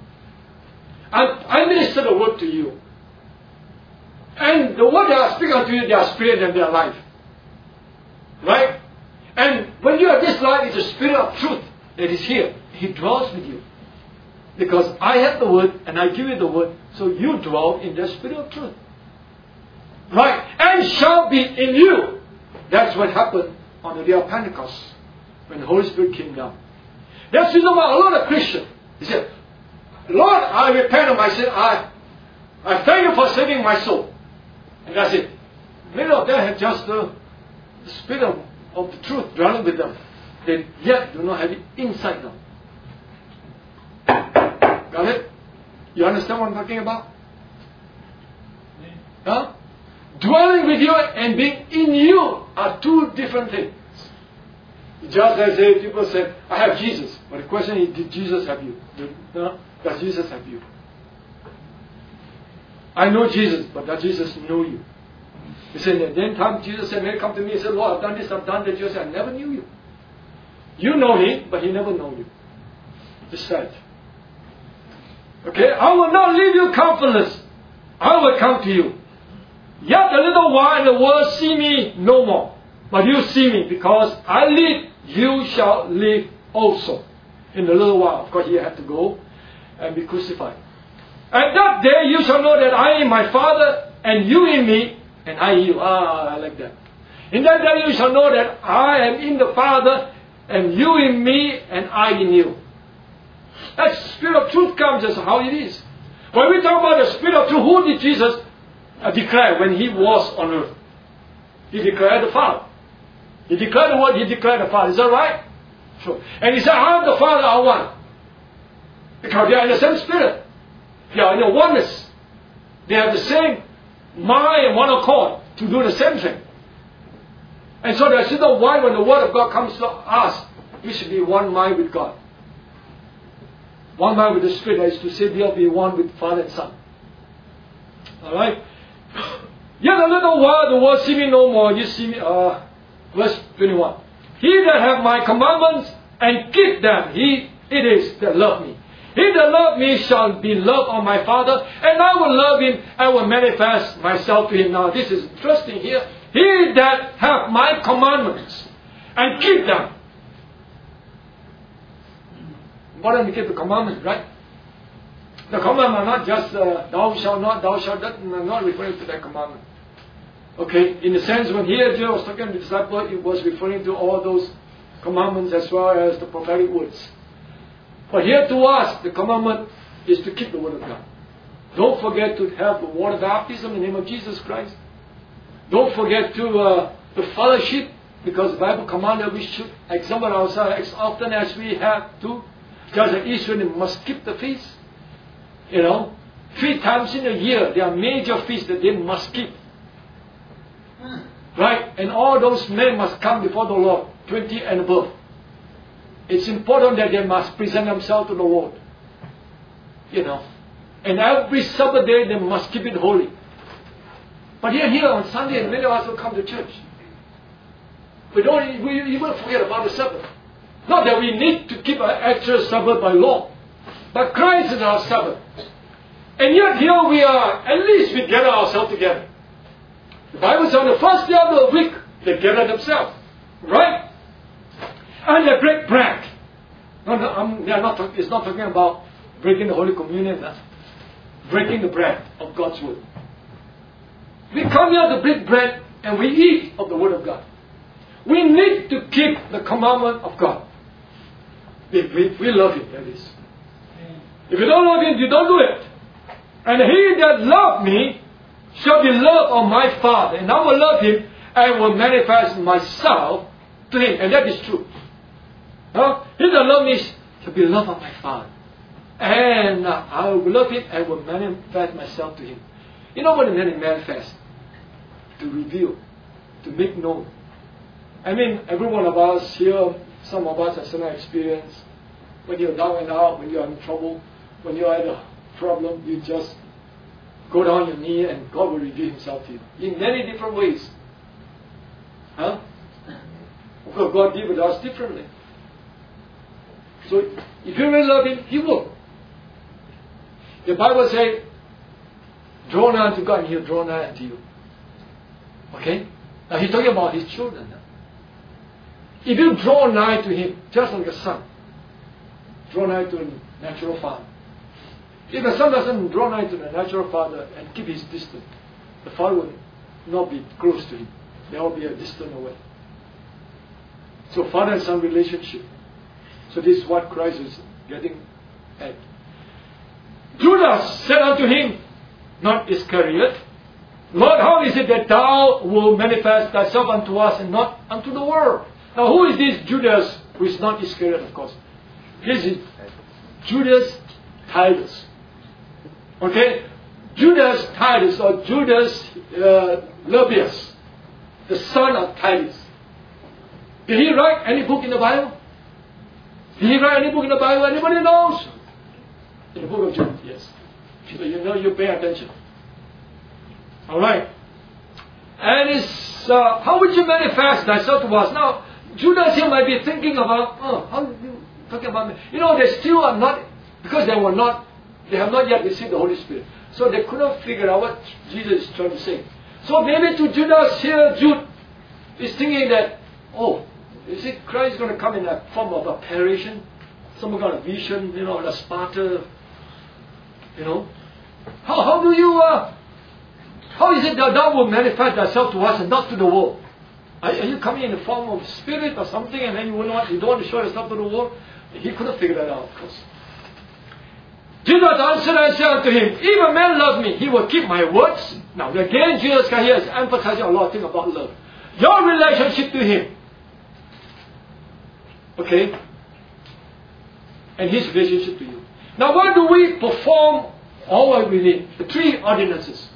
I minister the word to you. And the word that I speak unto you, they are spirit and they are life. Right? And when you are this life, it's the Spirit of truth that is here. He dwells with you. Because I have the word and I give you the word, so you dwell in the Spirit of truth. Right? And shall be in you. That's what happened on the day of Pentecost when the Holy Spirit came down. That's the reason why a lot of Christians, they said, Lord, I repent of my sin. I thank you for saving my soul. And that's it. Many of them have just the spirit of the truth dwelling with them, they yet do not have it inside them. Got it? You understand what I'm talking about? Huh? Dwelling with you and being in you are two different things. Just as if people say, I have Jesus. But the question is, did Jesus have you? Does Jesus have you? I know Jesus, but does Jesus know you? He said, at that time Jesus said, may come to me and said, Lord, I've done this, I've done that. Jesus said, I never knew you. You know him, but he never know you. Just that. Okay? I will not leave you comfortless. I will come to you. Yet a little while the world see me no more. But you see me, because I live, you shall live also. In a little while, of course, he had to go and be crucified. At that day you shall know that I am my Father, and you in me, and I in you. I like that. In that day you shall know that I am in the Father, and you in me, and I in you. That Spirit of truth comes as how it is. When we talk about the Spirit of truth, who did Jesus declare when he was on earth? He declared the Father. He declared the word, he declared the Father. Is that right? Sure. And he said, I and the Father are one. Because they are in the same Spirit. They are in the oneness. They have the same mind and one accord to do the same thing. And so there's no why when the Word of God comes to us, we should be one mind with God. One mind with the Spirit, that is to say, they'll be one with Father and Son. Alright? Yet a little while the world see me no more. You see me, verse 21. He that hath my commandments and keep them, he it is that love me. He that love me shall be loved of my Father, and I will love him and will manifest myself to him. Now this is interesting here. He that hath my commandments and keep them. Important to keep the commandments, right? The commandments are not just thou shalt not, thou shalt not. I'm not referring to that commandment. Okay, in the sense when here Jesus was talking to the disciples, it was referring to all those commandments as well as the prophetic words. But here to us, the commandment is to keep the Word of God. Don't forget to have the water baptism in the name of Jesus Christ. Don't forget to the fellowship, because the Bible commanded we should examine ourselves as often as we have to. Just as Israel must keep the feast. 3 times in a year, there are major feasts that they must keep. Right? And all those men must come before the Lord, 20 and above. It's important that they must present themselves to the Lord. And every Sabbath day they must keep it holy. But here on Sunday, many of us will come to church. We even forget about the Sabbath. Not that we need to keep an extra Sabbath by law. But Christ is our Sabbath. And yet here we are, at least we gather ourselves together. The Bible says on the first day of the week, they gather themselves. Right? And they break bread. It's not talking about breaking the Holy Communion. Breaking the bread of God's Word. We come here to break bread and we eat of the Word of God. We need to keep the commandment of God. We love Him, that is. If you don't love Him, you don't do it. And he that loved me shall be loved of my Father, and I will love him and will manifest myself to him. And that is true. He that loved me shall be loved of my Father. And I will love him and will manifest myself to him. You know what it meant to manifest? To reveal, to make known. I mean, every one of us here, some of us have certain experience. When you're down and out, when you're in trouble, when you're at a problem, you just go down on your knee and God will reveal Himself to you in many different ways. Of course, God deals with us differently. So, if you really love Him, He will. The Bible says, draw nigh unto God and He'll draw nigh unto you. Okay? Now He's talking about His children now. If you draw nigh to Him, just like a son, draw nigh to a natural father. If the son doesn't draw nigh to the natural father and keep his distance, the father will not be close to him. There will be a distance away. So father and son relationship. So this is what Christ is getting at. Judas said unto him, not Iscariot, Lord, how is it that thou wilt manifest thyself unto us and not unto the world? Now, who is this Judas who is not Iscariot, of course? This is Judas Titus. Okay? Judas Titus or Judas Lebbeus, the son of Titus. Did he write any book in the Bible? Did he write any book in the Bible? Anybody knows? In the book of Jude, yes. So you know, you pay attention. Alright. And it's, how would you manifest thyself to us? Now, Judas here might be thinking about, how are you talking about me? You know, they still are not, because they have not yet received the Holy Spirit. So they could not figure out what Jesus is trying to say. So maybe to Judas here, Jude is thinking that, is it Christ going to come in a form of apparition? Some kind of vision, a Sparta, How do you, how is it that thou will manifest thyself to us and not to the world? Are you coming in the form of spirit or something and then you don't want to show yourself to the world? He couldn't figure that out, of course. Jesus answered and said unto him, if a man love me, he will keep my words. Now again, Jesus here is emphasizing a lot of things about love. Your relationship to him. Okay? And his relationship to you. Now why do we perform all what we need? The 3 ordinances.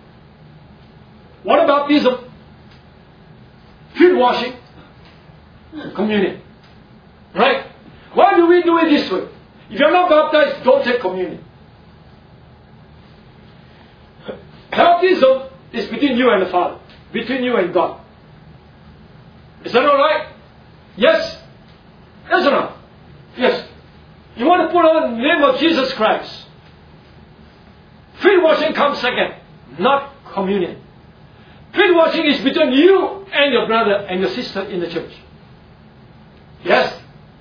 Water baptism, feet washing, communion. Right? Why do we do it this way? If you're not baptized, don't take communion. Baptism is between you and the Father, between you and God. Is that alright? Yes? Yes or no? Yes. You want to put on the name of Jesus Christ. Feet washing comes second, not communion. Feet washing is between you and your brother and your sister in the church. Yes?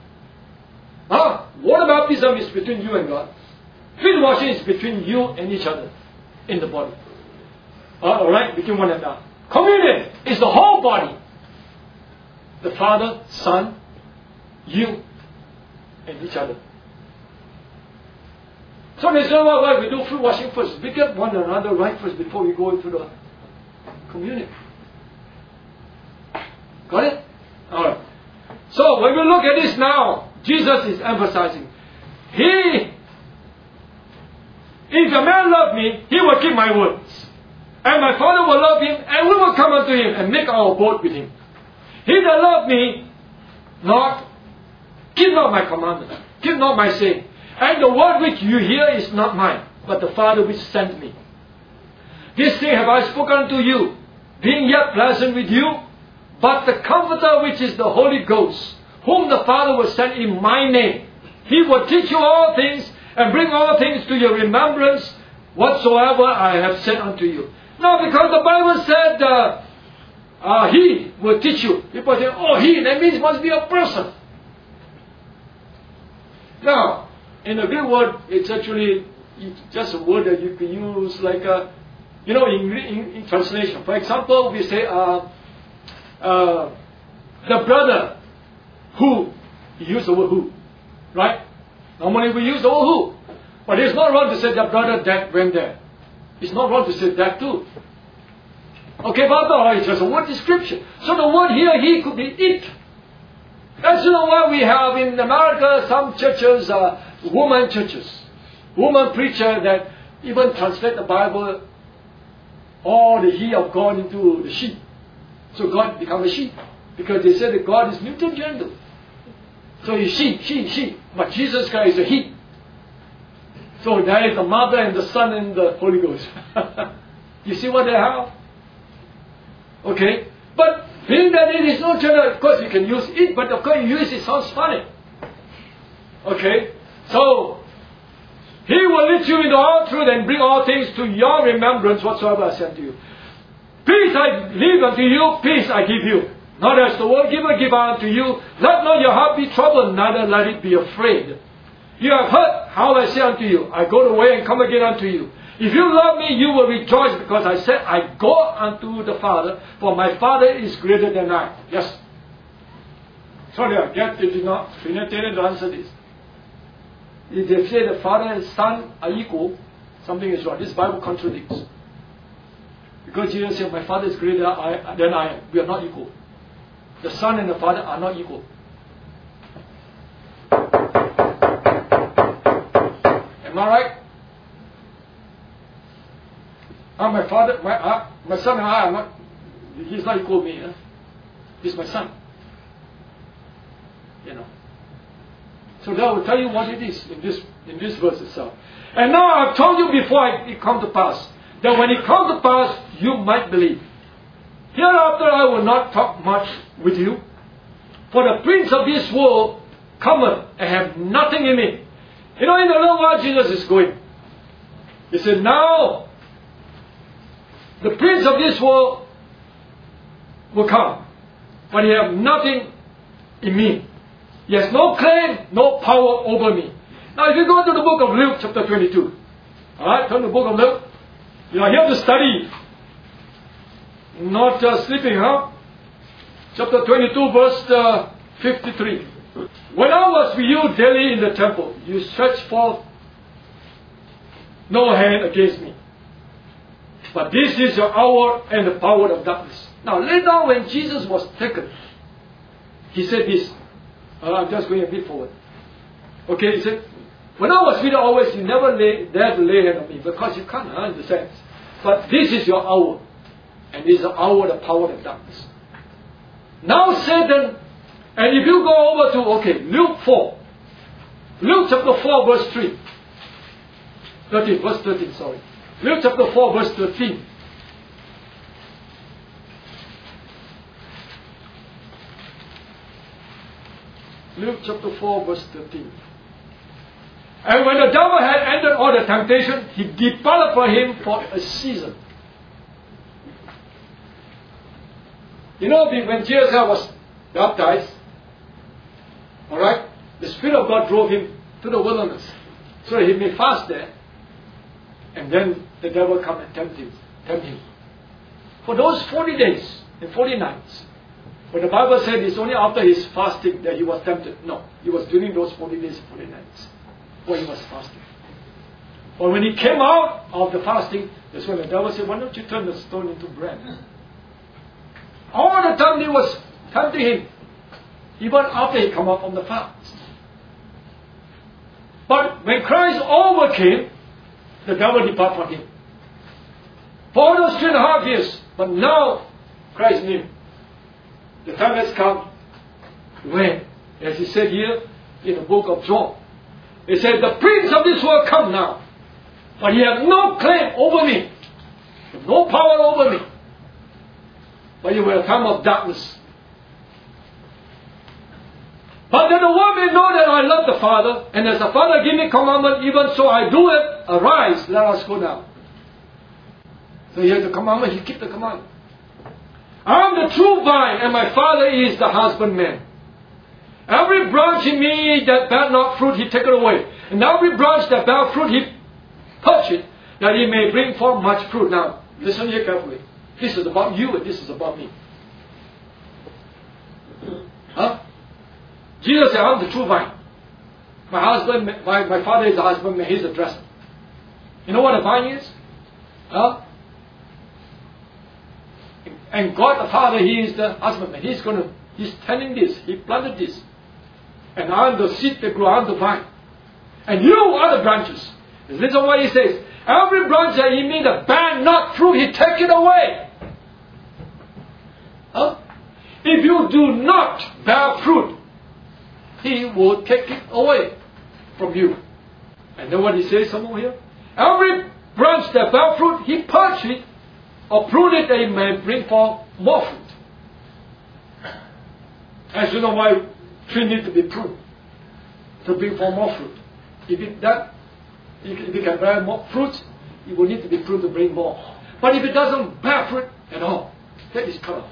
Water baptism is between you and God. Feet washing is between you and each other in the body. Alright? Between one another. Communion is the whole body. The Father, Son, you, and each other. So there's no why we do foot washing first. We get one another right first before we go into the communion. Got it? Alright. So when we look at this now, Jesus is emphasizing, if a man love me, he will keep my words. And my Father will love him, and we will come unto him and make our abode with him. He that love me, keep not my commandments, keep not my saying. And the word which you hear is not mine, but the Father which sent me. This thing have I spoken unto you, being yet present with you, but the Comforter which is the Holy Ghost, whom the Father will send in my name, he will teach you all things and bring all things to your remembrance whatsoever I have said unto you. Now, because the Bible said he will teach you. People say, he, that means it must be a person. Now, in the Greek word, it's actually just a word that you can use like in translation. For example, we say the brother who. You use the word who. Right? Normally we use the word who. But it's not wrong to say the brother that went there. It's not wrong to say that too. Okay, but it's just a word description. So the word here, he could be it. That's why we have in America some churches, woman churches. Woman preacher that even translate the Bible, all the he of God into the she. So God becomes a she. Because they say that God is neutral gender. So it's she. But Jesus Christ is a he. So there is the Mother and the Son and the Holy Ghost. You see what they have? Okay. But being that it is not gender, of course you can use it, but of course you use it sounds funny. Okay. So, he will lead you into all truth and bring all things to your remembrance whatsoever I send to you. Peace I leave unto you, peace I give you. Not as the world giveth, give I unto you. Let not your heart be troubled, neither let it be afraid. You have heard how I say unto you, I go away and come again unto you. If you love me, you will rejoice, because I said, I go unto the Father, for my Father is greater than I. Yes. Sorry, I guess they did not. Trinitarian to answer this. If they say the Father and Son are equal, something is wrong. This Bible contradicts. Because Jesus said, my Father is greater than I am. We are not equal. The Son and the Father are not equal. Am I right? My Father, my Son and I are not, He's not equal to me. He's my Son. You know. So that will tell you what it is in this verse itself. And now I've told you before it come to pass, that when it comes to pass, you might believe. Hereafter I will not talk much with you, for the prince of this world cometh and have nothing in it. You know, in a little while Jesus is going. He said, now the prince of this world will come, but he have nothing in me. He has no claim, no power over me. Now if you go to the book of Luke chapter 22, alright, turn to the book of Luke. You are here to study, not sleeping, huh? Chapter 22 verse 53. When I was with you daily in the temple, you stretched forth no hand against me. But this is your hour and the power of darkness. Now later on when Jesus was taken, he said this. I'm just going a bit forward. Okay, he said, when I was with you always, you never dare to lay hand on me, because you can't, in the sense. But this is your hour, and this is the hour of the power of darkness. Now Satan, and if you go over to, Luke 4. Luke chapter 4 verse 3. 13, verse 13, sorry. Luke chapter 4 verse 13. Luke chapter 4 verse 13. And when the devil had ended all the temptation, he departed from him for a season. You know, when Jesus was baptized, alright, the Spirit of God drove him to the wilderness, so that he may fast there, and then the devil come and tempt him. For those 40 days and 40 nights, when the Bible said it's only after his fasting that he was tempted. No, he was during those 40 days and 40 nights when he was fasting. But when he came out of the fasting, that's when the devil said, why don't you turn the stone into bread? All the time he was tempting him, even after he come out from the fast. But when Christ overcame, the devil departed from him. For all those 3.5 years, but now Christ knew. The time has come when, as he said here in the book of John, he said, the prince of this world come now, but he has no claim over me, no power over me. But you will have a time of darkness. But that the world may know that I love the Father, and as the Father gave me commandment, even so I do it. Arise, let us go now. So he has the commandment, he keeps the commandment. I am the true vine, and my Father is the husbandman. Every branch in me that bear not fruit, he taketh away. And every branch that bear fruit, he purge it, that he may bring forth much fruit. Now, listen here carefully. This is about you, and this is about me. Huh? Jesus said, I am the true vine. My husband, my Father is the husbandman, he's the dresser. You know what a vine is? Huh? And God the Father, he is the husbandman. He's tending this. He planted this. And I am the seed that grew on the vine. And you are the branches. Listen what he says. Every branch that in me that bear not fruit, he take it away. Huh? If you do not bear fruit, he will take it away from you. And then what he says somewhere here? Every branch that bear fruit, he purge it or prune it that it may bring forth more fruit. As you know why tree need to be pruned, to bring forth more fruit. If it can bear more fruit, it will need to be pruned to bring more. But if it doesn't bear fruit at all, that is cut off.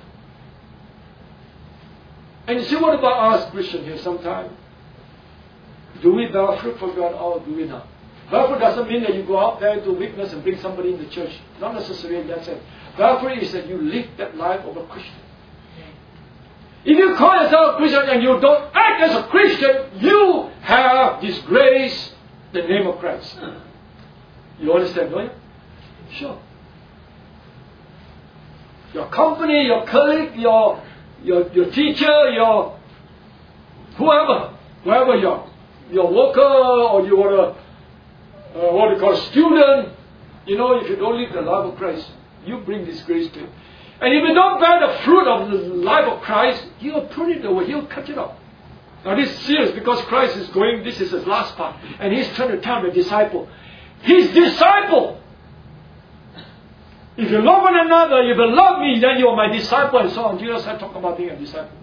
And you see, what about us Christians here sometimes? Do we bear fruit for God or do we not? Bear fruit doesn't mean that you go out there to witness and bring somebody in the church. Not necessarily in that sense. Bear fruit is that you live that life of a Christian. If you call yourself a Christian and you don't act as a Christian, you have disgraced the name of Christ. You understand, don't you? Sure. your company, your colleague, your teacher, your whoever your worker, or you are what you call a student. You know, if you don't live the life of Christ, you bring disgrace to Him. And if you don't bear the fruit of the life of Christ, He'll prune it away. He'll cut it off. Now this is serious because Christ is going, this is His last part. And He's trying to tell the disciple, His disciple, if you love one another, if you love me, then you are my disciple, and so on. Jesus had talked about being a disciple.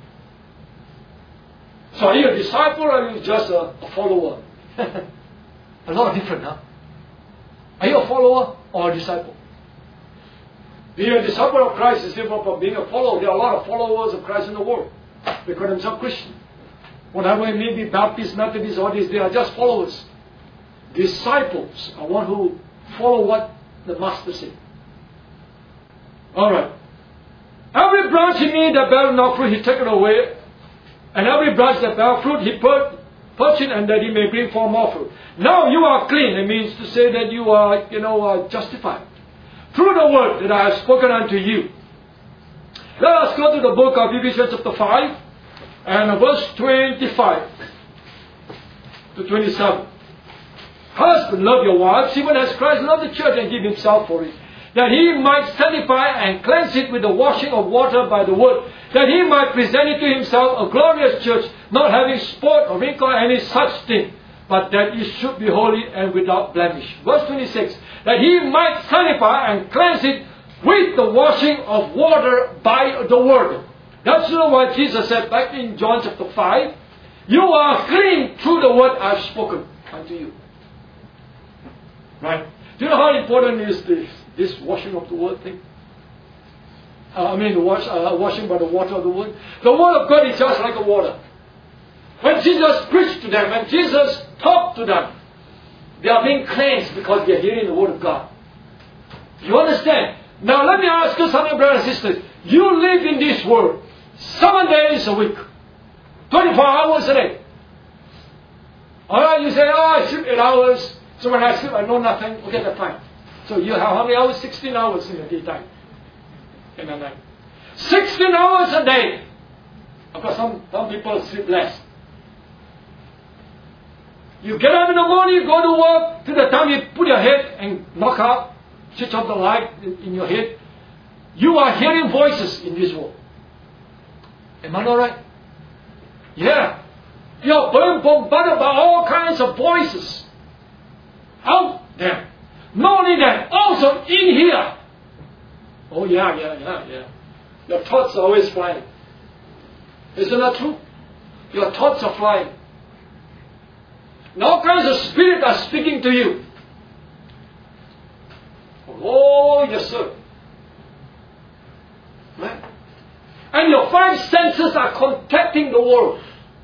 So are you a disciple or are you just a follower? A lot of different, huh? Are you a follower or a disciple? Being a disciple of Christ is different from being a follower. There are a lot of followers of Christ in the world. They call themselves Christian. Whatever it may be, Baptist, Methodist, all these, they are just followers. Disciples are one who follow what the Master said. Alright. Every branch in me that bears no fruit, He taketh away. And every branch that bears fruit, He purge it, and that He may bring forth more fruit. Now you are clean. It means to say that you are, justified. Through the word that I have spoken unto you. Let us go to the book of Ephesians chapter 5 and verse 25 to 27. Husband, love your wives, even as Christ loved the church and gave Himself for it, that He might sanctify and cleanse it with the washing of water by the word, that He might present it to Himself a glorious church, not having spot or wrinkle or any such thing, but that it should be holy and without blemish. Verse 26, that He might sanctify and cleanse it with the washing of water by the word. That's what Jesus said back in John chapter 5. You are clean through the word I've spoken unto you. Right? Do you know how important is this washing of the word thing? Washing by the water of the word. The word of God is just like a water. When Jesus preached to them, when Jesus talked to them, they are being cleansed because they are hearing the word of God. You understand? Now let me ask you something, brothers and sisters. You live in this world 7 days a week, 24 hours a day. Alright, you say, I sleep 8 hours, so when I sleep I know nothing. Okay, that's fine. So you have how many hours? 16 hours in the daytime. In the night. 16 hours a day. Of course, some people sleep less. You get up in the morning, you go to work, till the time you put your head and knock out, switch off the light in your head, you are hearing voices in this world. Am I not right? Yeah. You are being bombarded by all kinds of voices out there. Not only that, also in here. Oh yeah. Your thoughts are always flying. Isn't that true? Your thoughts are flying. And all kinds of spirits are speaking to you. Oh, yes, sir. Right? And your 5 senses are contacting the world.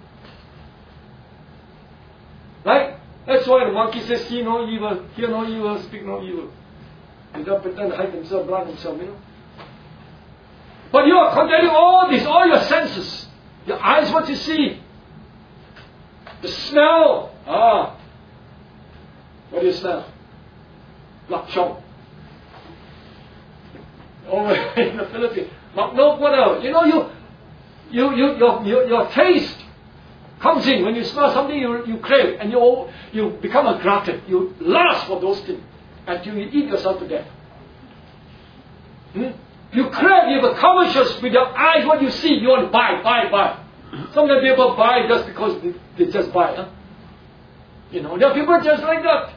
Right? That's why the monkey says, see no evil, hear no evil, speak no evil. They don't pretend to hide themselves, blind themselves, But you are contacting all this, all your senses. Your eyes, what you see. The smell. What do you smell? Lap chong. Over in the Philippines. No, what else? Your taste comes in. When you smell something, you crave. And you become a glutton. You lust for those things. Until you eat yourself to death. You crave, you have a conscious with your eyes, what you see, you want to buy. Sometimes people buy just because they just buy. There are people just like that.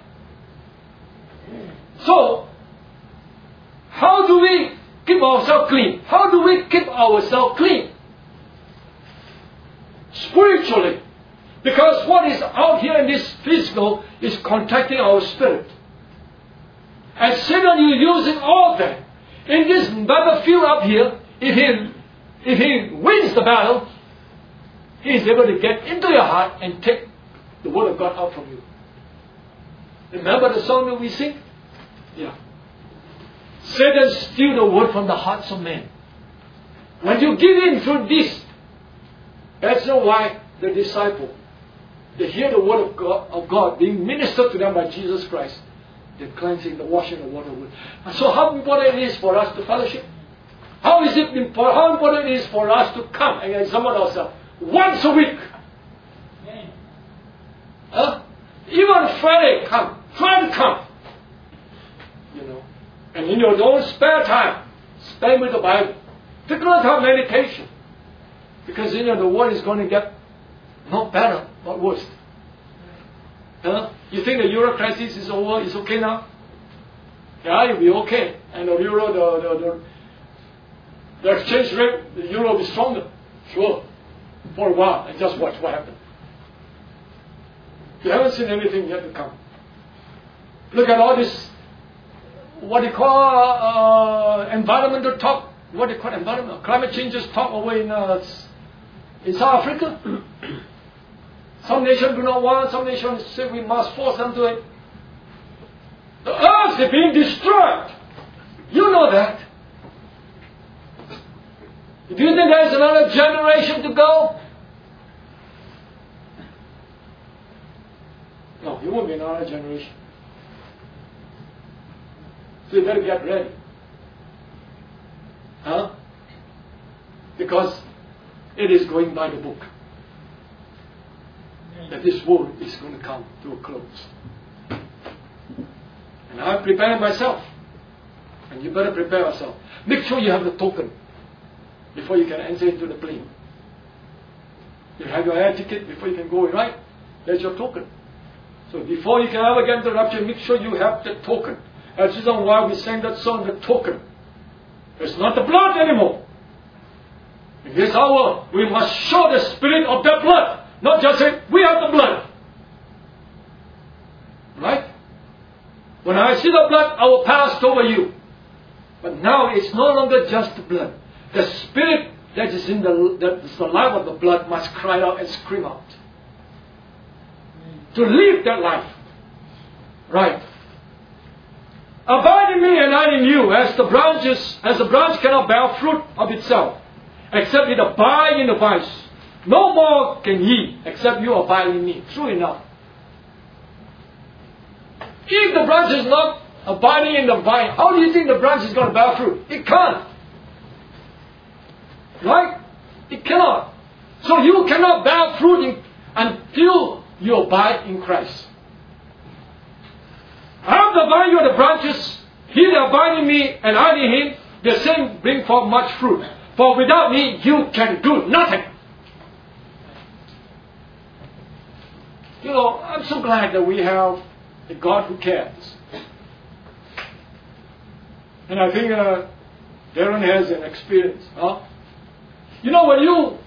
So, how do we keep ourselves clean? How do we keep ourselves clean? Spiritually. Because what is out here in this physical is contacting our spirit. And Satan is using all that. In this battlefield up here, if he wins the battle, he is able to get into your heart and take the word of God out from you. Remember the song that we sing? Yeah. Satan steals the word from the hearts of men. When you give in through this, that's why the disciple, they hear the word of God being ministered to them by Jesus Christ. The cleansing, the washing of water. So how important it is for us to fellowship? How important it is for us to come and examine ourselves once a week. Even Friday, come. Try to come. And in your own spare time, spend with the Bible. Particularly time meditation. Because the world is going to get not better, but worse. You think the euro crisis is over? It's okay now? Yeah, it'll be okay. And the euro, the exchange rate, the euro will be stronger. Sure. For a while. And just watch what happens. You haven't seen anything yet to come. Look at all this, what they call environmental talk. What they call environmental? Climate changes talk over in South Africa. Some nations do not want, some nations say we must force them to it. The earth is being destroyed. You know that. Do you think there is another generation to go? No, it won't be another generation. So you better get ready. Because it is going by the book. That this world is going to come to a close. And I'm preparing myself. And you better prepare yourself. Make sure you have the token before you can enter into the plane. You have your air ticket before you can go, right? There's your token. So before you can ever get into the rapture, make sure you have the token. That's the reason why we sang that song, the token. It's not the blood anymore. In this hour, we must show the spirit of that blood. Not just say, we have the blood. Right? When I see the blood, I will pass over you. But now it's no longer just the blood. The spirit that is in that is the life of the blood must cry out and scream out. To live that life. Right. Abide in me and I in you, as the branch cannot bear fruit of itself, except it abide in the vine. No more can ye, except you abide in me. True enough. If the branch is not abiding in the vine, how do you think the branch is going to bear fruit? It can't. Right? It cannot. So you cannot bear fruit until you abide in Christ. I am the vine, you are the branches. He that abide in me and I in him, the same bring forth much fruit. For without me you can do nothing. I'm so glad that we have a God who cares. And I think Darren has an experience. When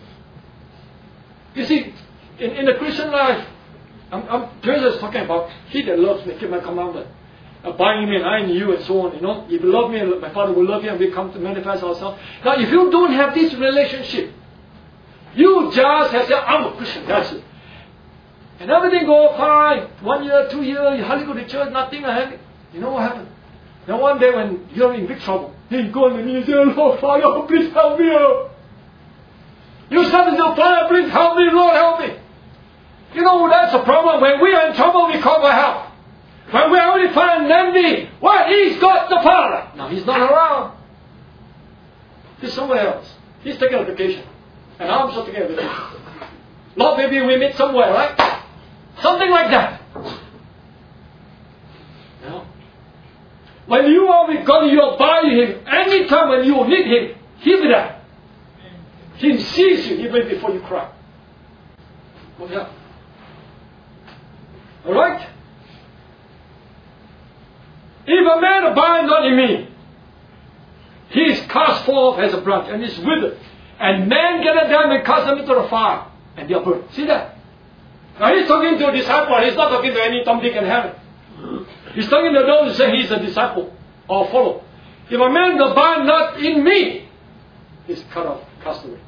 you see, in the Christian life, Jesus is talking about, he that loves me, keep my commandment. Abide in me and I in you and so on. If you love me, my Father will love you and we come to manifest ourselves. Now, if you don't have this relationship, you just have said, I'm a Christian, that's it. And everything goes fine. 1 year, 2 years, you hardly go to church, nothing. You know what happened? Then one day when you're in big trouble, you go on the knees and say, Lord, Father, please help me. You start to say, Father, please help me, Lord, help me. That's the problem. When we are in trouble, we call for help. When we already find enemy, he's got the Father. Now, he's not around. He's somewhere else. He's taking a vacation. And I'm also taking a vacation. Lord, maybe we meet somewhere, right? Something like that. When you are with God, you abide in him. Anytime when you need him, he'll be there. He sees you even before you cry. Alright? If a man abide not in me, he is cast forth as a branch and is withered. And men gather them and cast them into the fire. And they are burned. See that? Now he's talking to a disciple. He's not talking to any Tom, Dick and Harry. He's talking to those who say he's a disciple or follower. If a man abide not in me, he's cut off, cast away.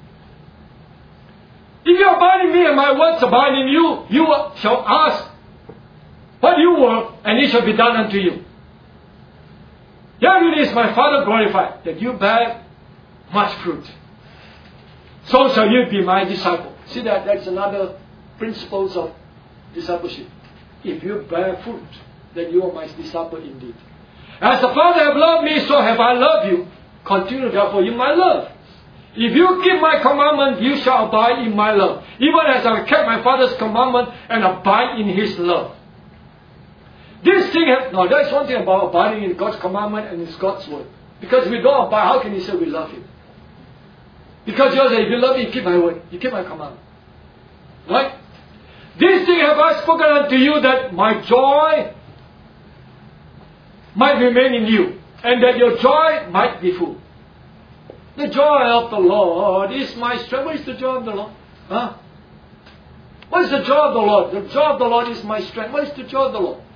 If you abide in me and my words abide in you, you shall ask what you will, and it shall be done unto you. Herein is my Father glorified, that you bear much fruit. So shall you be my disciple. See that? That's another principles of discipleship. If you bear fruit, then you are my disciple indeed. As the Father have loved me, so have I loved you. continue therefore in my love. If you keep my commandment, you shall abide in my love, even as I kept my Father's commandment and abide in His love. This thing, now that's one thing about abiding in God's commandment and in God's word. Because if we don't abide, how can you say we love Him? Because you say, if you love me, you keep my word, you keep my commandment. Right? This thing have I spoken unto you, that my joy might remain in you, and that your joy might be full. The joy of the Lord is my strength. What is the joy of the Lord? Huh? What is the joy of the Lord? The joy of the Lord is my strength. What is the joy of the Lord?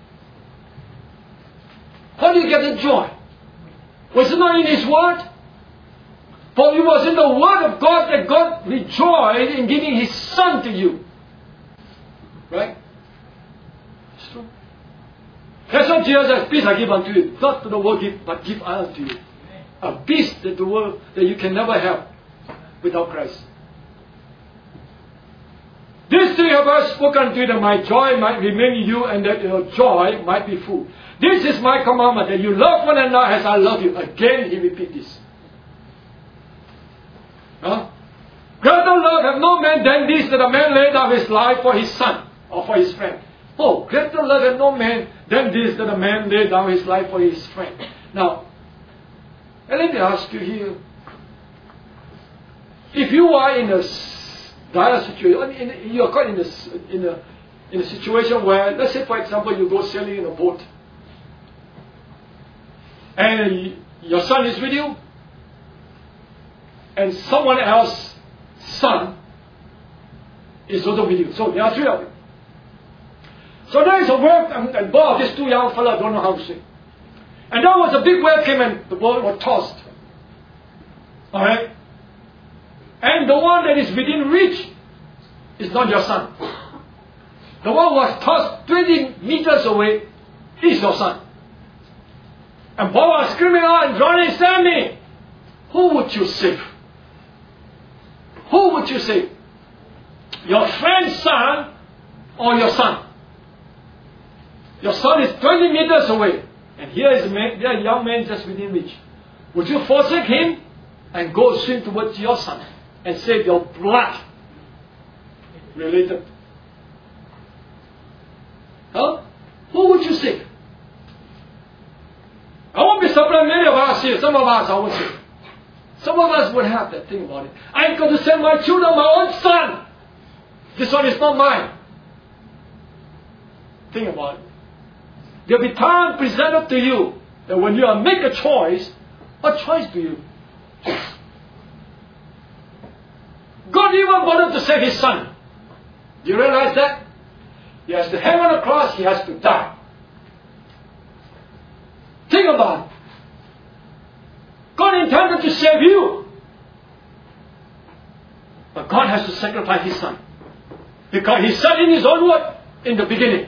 How do you get the joy? Was it not in His Word? For it was in the Word of God that God rejoiced in giving His Son to you. Right? It's true. That's what Jesus says, peace I give unto you. Not to the world give, but give I unto you. A peace that the world that you can never have without Christ. This thing have I spoken to you, that my joy might remain in you, and that your joy might be full. This is my commandment, that you love one another as I love you. Again He repeats this. Huh? Greater love have no man than this, that a man lay down his life for his son or for his friend. Oh, greater love have no man than this, that a man lay down his life for his friend. Now, let me ask you here. If you are in a dire situation, you are caught in a situation where, let's say for example, you go sailing in a boat, and your son is with you, and someone else's son is also with you. So there are three of you. So there is a wave, and both of these two young fellows don't know how to swim. And there was a big wave came and the boat was tossed. Alright? And the one that is within reach is not your son. The one who was tossed 20 meters away is your son. And both are screaming out and drowning, save me! Who would you save? Who would you save? Your friend's son or your son? Your son is 20 meters away. And here is a young man just within reach. Would you forsake him and go swim towards your son and save your blood related? Huh? Who would you save? I won't be surprised, many of us here, some of us I would say. Some of us would have that. Think about it. I'm going to send my children, my own son. This one is not mine. Think about it. There will be time presented to you that when you make a choice, what choice do you? God even wanted to save His son. Do you realize that? He has to hang on the cross, He has to die. Think about it. God intended to save you. But God has to sacrifice His son. Because He said in His own word in the beginning.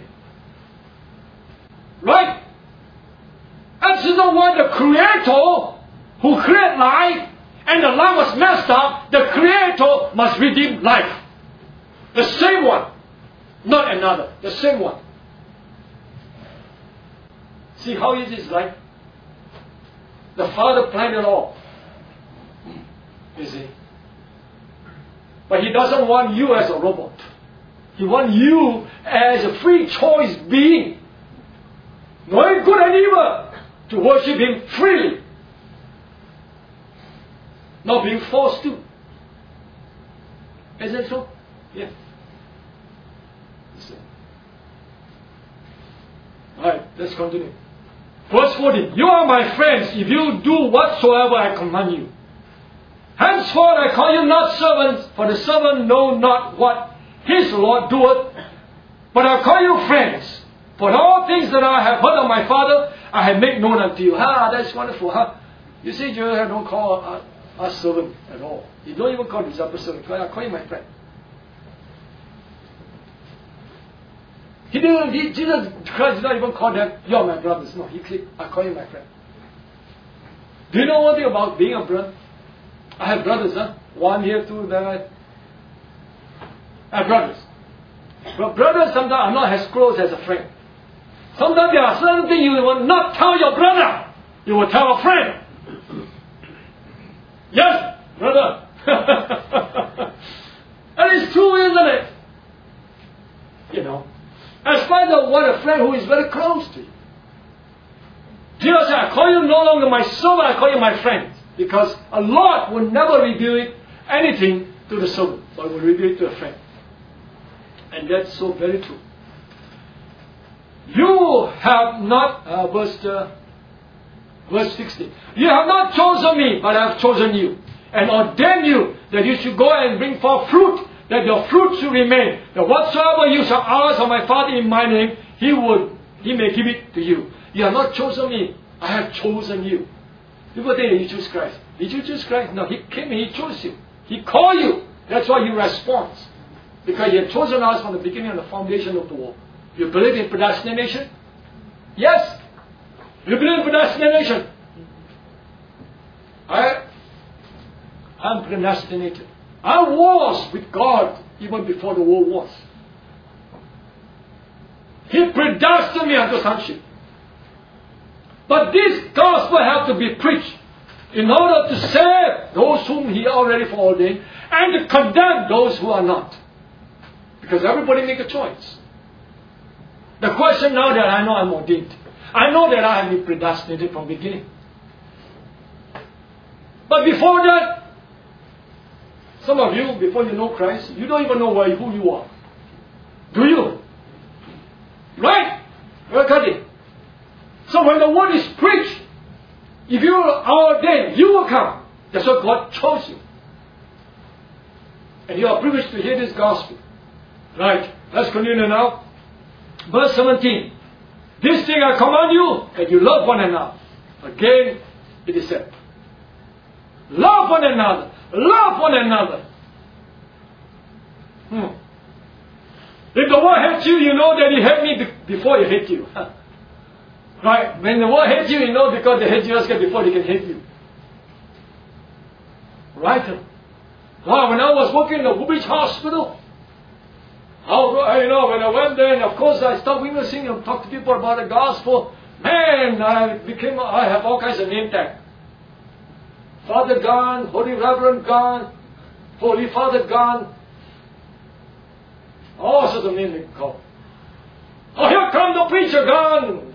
Right? That's the one, the Creator who created life, and the life was messed up. The Creator must redeem life. The same one. Not another. The same one. See how it is life? The Father planned it all. You see? But He doesn't want you as a robot. He wants you as a free choice being. Knowing good and evil, to worship Him freely. Not being forced to. Is that so? Yes. Alright, let's continue. Verse 40. You are my friends if you do whatsoever I command you. Henceforth I call you not servants, for the servant know not what his Lord doeth, but I call you friends. For all things that I have heard of my Father, I have made known unto you. That's wonderful. You see, you don't call us servant at all. You don't even call disciple servant. I call you my friend. Jesus Christ did not even call them, you're my brothers. No, He said, I call you my friend. Do you know one thing about being a brother? I have brothers, one here, two there. I have brothers. But brothers sometimes are not as close as a friend. Sometimes there are certain things you will not tell your brother. You will tell a friend. Yes, brother. And it's true, isn't it? You know. In spite of what a friend who is very close to you. Jesus said, I call you no longer my servant, I call you my friend. Because a Lord will never reveal anything to the servant, but will reveal it to a friend. And that's so very true. You have not, verse 16. You have not chosen me, but I have chosen you. And ordained you that you should go and bring forth fruit, that your fruit should remain. That whatsoever you shall ask of my Father in my name, He may give it to you. You have not chosen me, I have chosen you. People think you choose Christ. Did you choose Christ? No, He came and He chose you. He called you. That's why you respond. Because He had chosen us from the beginning of the foundation of the world. You believe in predestination? Yes. You believe in predestination? I'm predestinated. I was with God even before the world was. He predestined me unto sonship. But this gospel has to be preached in order to save those whom He already foreordained and to condemn those who are not. Because everybody make a choice. The question now that I know I'm ordained, I know that I have been predestinated from the beginning. But before that, some of you, before you know Christ, you don't even know who you are. Do you? Right? Okay. So when the word is preached, if you are ordained, you will come. That's what God chose you. And you are privileged to hear this gospel. Right. Let's continue now. Verse 17. This thing I command you, that you love one another. Again, it is said. Love one another. Love one another. If the world hates you, you know that He hate me before He hate you. Right? When the world hates you, you know because they hate Jesus before they can hate you. Right? Wow, when I was working in the Woolwich Hospital, when I went there, and of course I started witnessing and talked to people about the gospel. Man, I have all kinds of name tags. Father Gunn, Holy Reverend Gunn, Holy Father Gunn. All sorts of names they call. Oh, here comes the preacher Gunn.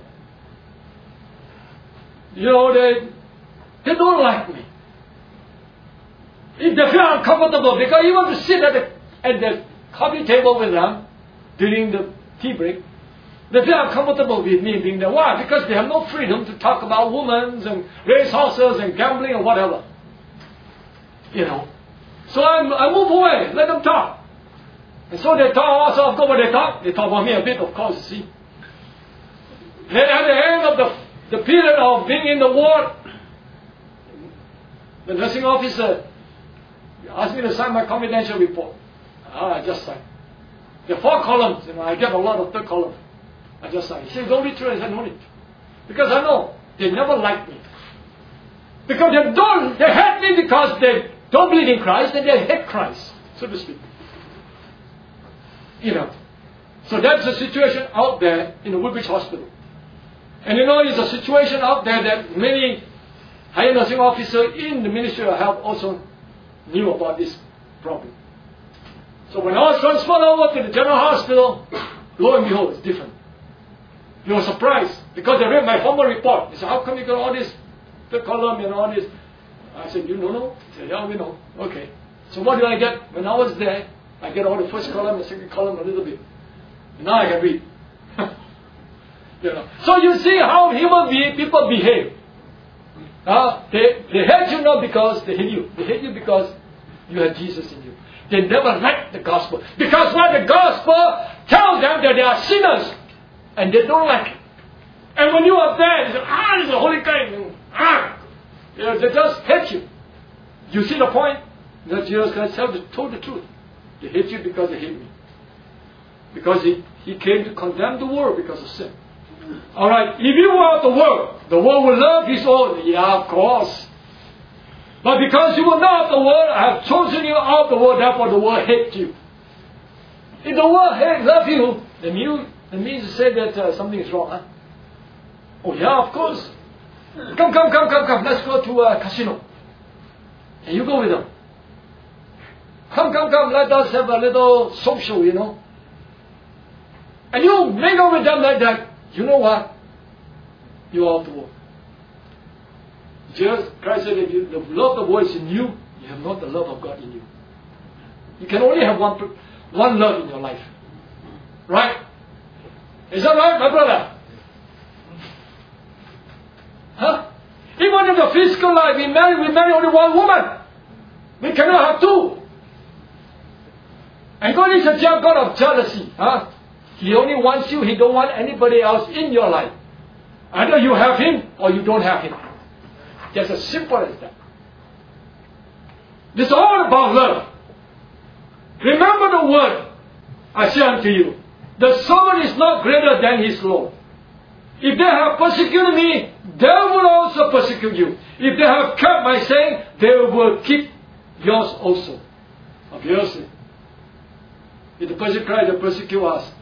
You know, they don't like me. They feel uncomfortable because you want to sit at the coffee table with them during the tea break. They feel uncomfortable with me being there. Why? Because they have no freedom to talk about women and race horses and gambling and whatever. You know. So I move away. Let them talk. And so they talk also. Of course, when they talk about me a bit, of course, you see. Then at the end of the period of being in the ward, the nursing officer asked me to sign my confidential report. I just signed. There are 4 columns, I get a lot of third column. I just signed. He said, don't read through it. I said, no need. Because I know they never liked me. Because they hate me because they don't believe in Christ and they hate Christ, so to speak. You know. So that's the situation out there in the Woodbridge Hospital. And you know, it's a situation out there that many higher nursing officers in the Ministry of Health also knew about this problem. So when I was transferred over to the General Hospital, lo and behold, it's different. You were surprised because they read my formal report. They said, how come you got all this, the column and all this? I said, you know? He said, yeah, we know. Okay. So what did I get? When I was there, I get all the first column, the second column, a little bit. And now I can read. You know. So you see how people behave. They hate you not because they hate you. They hate you because you have Jesus in you. They never like the gospel. Because when the gospel tells them that they are sinners, and they don't like it. And when you are there, they say, this is a holy guy. They just hate you. You see the point? That Jesus Christ told the truth. They hate you because they hate me. Because he came to condemn the world because of sin. Alright, if you are the world will love his own. Yeah, of course. But because you were not of the world, I have chosen you out of the world, therefore the world hates you. If the world love you, then it means to say that something is wrong. Huh? Oh yeah, of course. Come. Let's go to a casino. And you go with them. Come, let us have a little social, And you mingle with them like that. You know what? You are out of work. Jesus Christ said, if the love of the world is in you, you have not the love of God in you. You can only have one love in your life. Right? Is that right, my brother? Huh? Even in the physical life, we marry only one woman. We cannot have two. And God is a God of jealousy. Huh? He only wants you. He don't want anybody else in your life. Either you have Him or you don't have Him. Just as simple as that. This is all about love. Remember the word I say unto you. The servant is not greater than his Lord. If they have persecuted me, they will also persecute you. If they have kept my saying, they will keep yours also. Obviously. If they persecute Christ, they persecute us.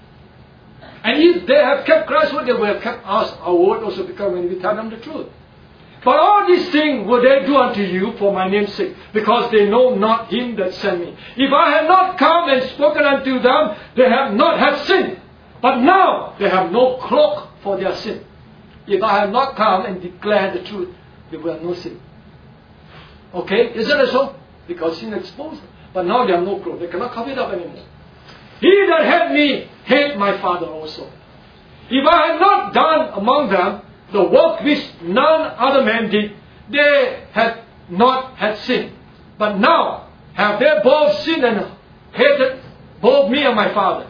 And if they have kept Christ's word, they will have kept us, our word also, because when we tell them the truth. But all these things will they do unto you for my name's sake, because they know not Him that sent me. If I had not come and spoken unto them, they have not had sin. But now they have no cloak for their sin. If I had not come and declared the truth, they will have no sin. Okay? Isn't it so? Because sin exposed them. But now they have no cloak. They cannot cover it up anymore. He that had me hate my Father also. If I had not done among them the work which none other man did, they had not had sin. But now have they both sinned and hated both me and my Father.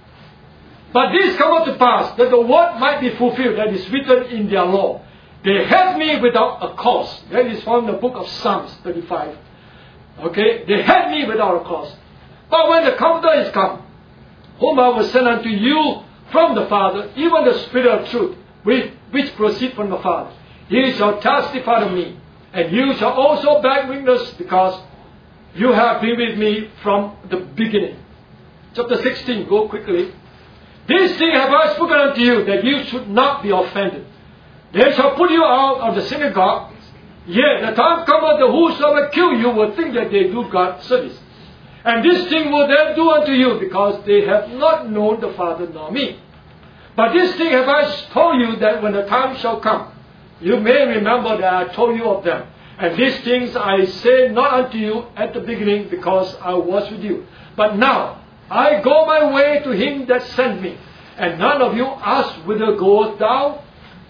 But this cometh to pass, that the word might be fulfilled that is written in their law. They had me without a cause. That is from the book of Psalms 35. Okay? They had me without a cause. But when the Comforter is come, whom I will send unto you from the Father, even the Spirit of truth, which proceed from the Father, He shall testify to me, and you shall also bear witness, because you have been with me from the beginning. Chapter 16, go quickly. This thing have I spoken unto you, that you should not be offended. They shall put you out of the synagogue. Yea, the time cometh that whosoever kill you will think that they do God service. And this thing will they do unto you, because they have not known the Father nor me. But this thing have I told you, that when the time shall come, you may remember that I told you of them. And these things I say not unto you at the beginning, because I was with you. But now I go my way to Him that sent me. And none of you ask, whither goest thou?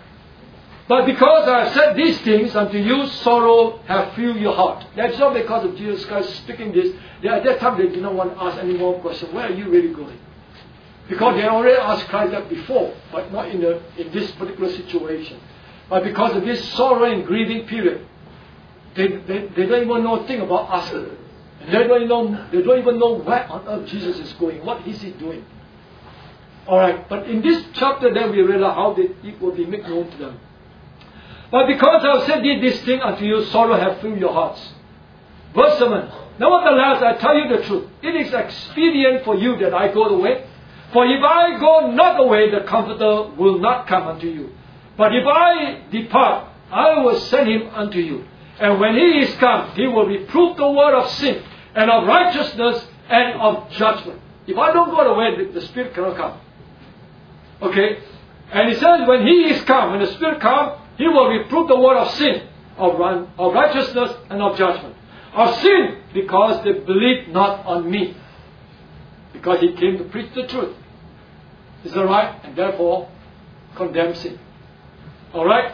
But because I have said these things unto you, sorrow have filled your heart. That's not because of Jesus Christ speaking this. At that time they did not want to ask any more questions. Where are you really going? Because they already asked Christ that before, but not in this particular situation. But because of this sorrow and grieving period, they don't even know a thing about asking. And they don't even know where on earth Jesus is going. What is He doing? Alright, but in this chapter then we realize how it will be made known to them. But because I have said this thing unto you, sorrow have filled your hearts. Verse 7. Nevertheless, I tell you the truth. It is expedient for you that I go away. For if I go not away, the Comforter will not come unto you. But if I depart, I will send Him unto you. And when He is come, He will reprove the word of sin, and of righteousness, and of judgment. If I don't go away, the Spirit cannot come. Okay? And He says, when He is come, when the Spirit comes, He will reprove the word of sin, of righteousness, and of judgment. Of sin, because they believe not on me. Because He came to preach the truth. Is that right? And therefore, condemn sin. Alright?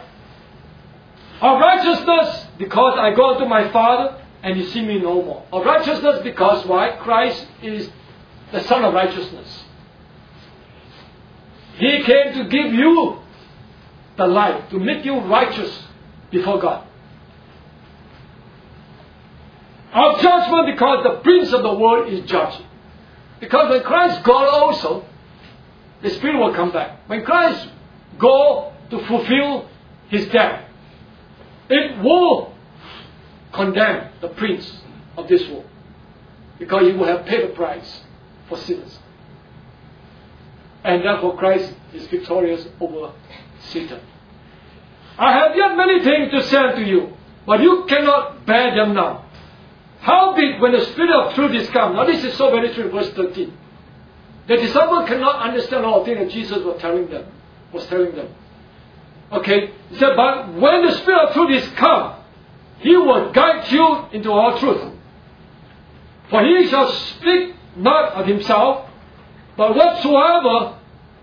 Of righteousness, because I go to my Father, and you see me no more. Of righteousness, because why? Christ is the Son of righteousness. He came to give you the life, to make you righteous before God. Of judgment, because the prince of the world is judged. Because when Christ goes also, the Spirit will come back. When Christ goes to fulfill His death, it will condemn the prince of this world. Because he will have paid the price for sinners. And therefore Christ is victorious over Satan. I have yet many things to say unto you, but you cannot bear them now. Howbeit, when the Spirit of truth is come. Now this is so very true, verse 13. The disciples cannot understand all things that Jesus was telling them. Okay, he said, but when the Spirit of truth is come, He will guide you into all truth. For He shall speak not of Himself, but whatsoever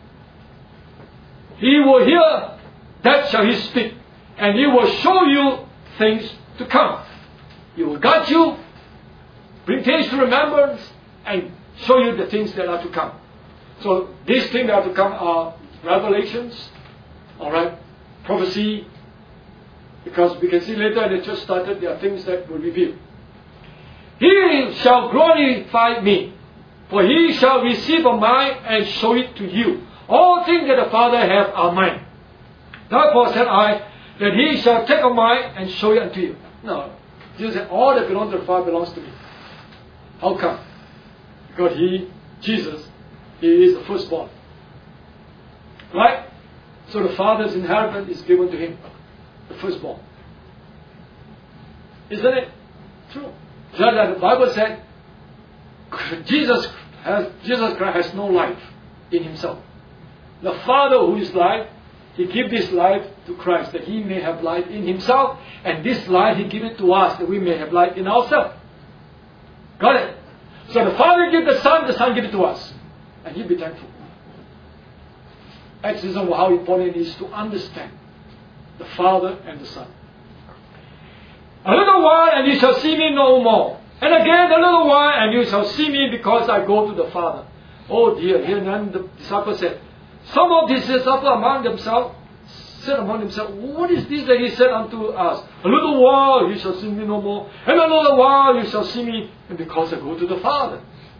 He will hear, that shall He speak. And He will show you things to come. He will guide you, bring things to remembrance, and show you the things that are to come. So these things that are to come are revelations, alright, prophecy, because we can see later in the church started, there are things that will reveal. He shall glorify me, for He shall receive of mine and show it to you. All things that the Father hath are mine. Therefore said I, that He shall take of mine and show it unto you. No, Jesus said, all that belongs to the Father belongs to me. How come? Because Jesus, He is the firstborn. Right? So the Father's inheritance is given to Him. The firstborn. Isn't it true? Just like the Bible said, Jesus Christ has no life in Himself. The Father who is life, He gives this life to Christ that He may have life in Himself, and this life He gives it to us that we may have life in ourselves. Got it? So the Father gives the Son gives it to us, and He'll be thankful. That's how important it is to understand the Father and the Son. A little while and you shall see me no more. And again a little while and you shall see me because I go to the Father. Oh dear, here then the disciples said, some of these disciples said among themselves, what is this that He said unto us? A little while you shall see me no more. And a little while you shall see me, and because I go to the Father.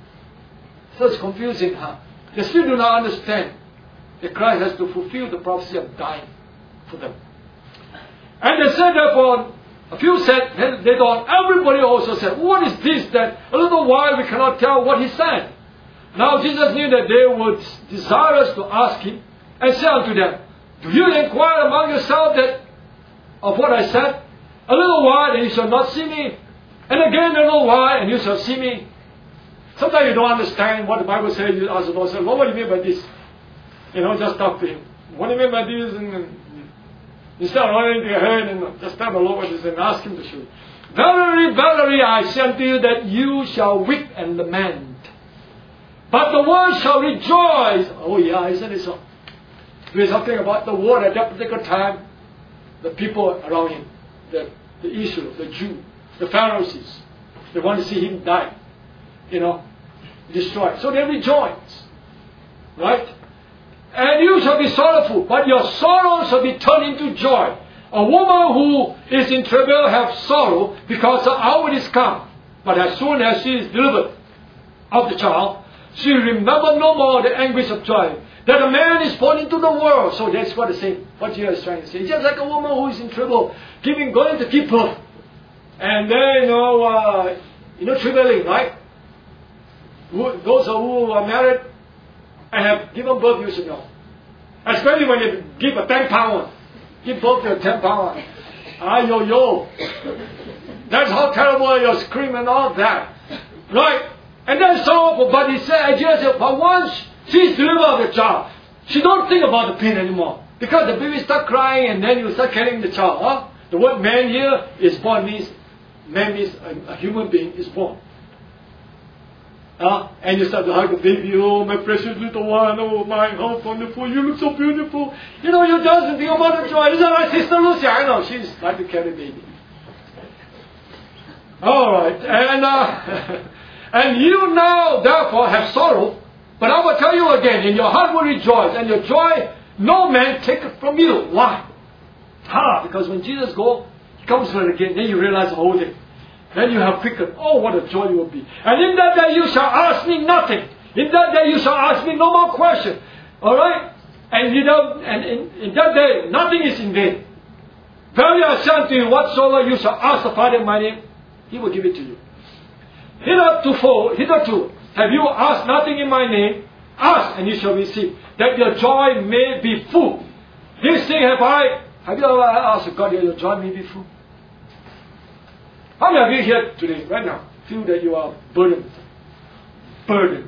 So it's confusing, huh? They still do not understand that Christ has to fulfill the prophecy of dying for them. And they said therefore, a few said, then later on, everybody also said, what is this that a little while we cannot tell what He said? Now Jesus knew that they would desire us to ask Him, and said unto them, do you inquire among yourselves of what I said? A little while and you shall not see me, and again a little while and you shall see me. Sometimes you don't understand what the Bible says. You ask the Lord, say, Lord, what do you mean by this? Just talk to Him. What do you mean by this? And instead of running to your head and just tell the Lord what it is and ask Him to show you. Verily, verily, I say unto you that you shall weep and lament, but the world shall rejoice. Oh yeah, isn't it so? We're talking about the world at that particular time, the people around Him, the Israel, the Jew, the Pharisees, they want to see Him die, destroyed. So they rejoice, right? And you shall be sorrowful, but your sorrow shall be turned into joy. A woman who is in travail have sorrow because her hour is come. But as soon as she is delivered of the child, she remember no more the anguish of joy that a man is born into the world. So that's what Jesus is trying to say. It's just like a woman who is in trouble, going to give birth. And then, travailing, right? Those who are married and have given birth, you should know. Especially when you give a 10-pounder. Give birth to a 10-pounder. Yo. That's how terrible you're screaming and all that. Right? And that's sorrowful. But Jesus said, but once she's delivered of the child, she don't think about the pain anymore. Because the baby start crying and then you start carrying the child. Huh? The word man here is born means a human being is born. And you start to hug the baby, oh my precious little one, oh my, how wonderful, you look so beautiful. You just think about the joy. Isn't that my sister Lucy? I know, she's like to carry baby. Alright, and you now therefore have sorrow, but I will tell you again, in your heart will rejoice, and your joy no man take it from you. Why? Because when Jesus goes, He comes for it again, then you realize the whole thing. Then you have quickened. Oh, what a joy it will be. And in that day you shall ask me nothing. In that day you shall ask me no more question. Alright? And in that day nothing is in vain. Verily I say unto you, whatsoever you shall ask the Father in my name, He will give it to you. Hitherto have you asked nothing in my name? Ask and you shall receive, that your joy may be full. This thing have you ever asked God that your joy may be full? How many of you here today, right now, feel that you are burdened? Burdened.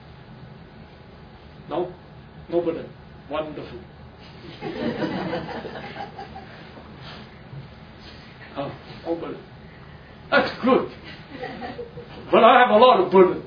No? No burden. Wonderful. No burden. That's good. But I have a lot of burden.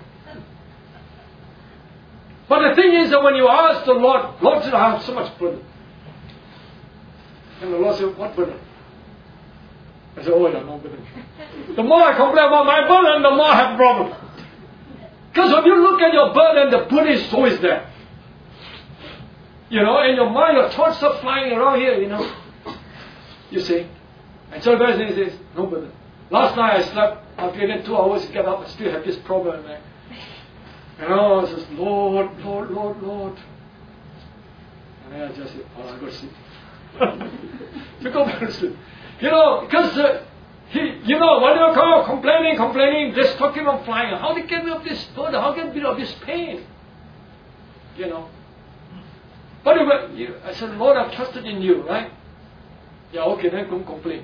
But the thing is that when you ask the Lord, Lord said, I have so much burden. And the Lord said, what burden? I said, oh yeah, no burden. The more I complain about my burden, the more I have problem. Because when you look at your burden, the burden is always there. You know, in your mind, your thoughts are flying around here, you know. You see. And so the guy says, no burden. Last night I slept, after 2 hours to get up, I still have this problem. And I says, Lord, Lord, Lord, Lord. And then I just said, oh, I got to sleep. You go back to sleep. You know, because, you know, when you come complaining, just talking about flying. How to get rid of this burden? How to get rid of this pain? You know. But I said, Lord, I've trusted in you, right? Yeah, okay, then don't complain.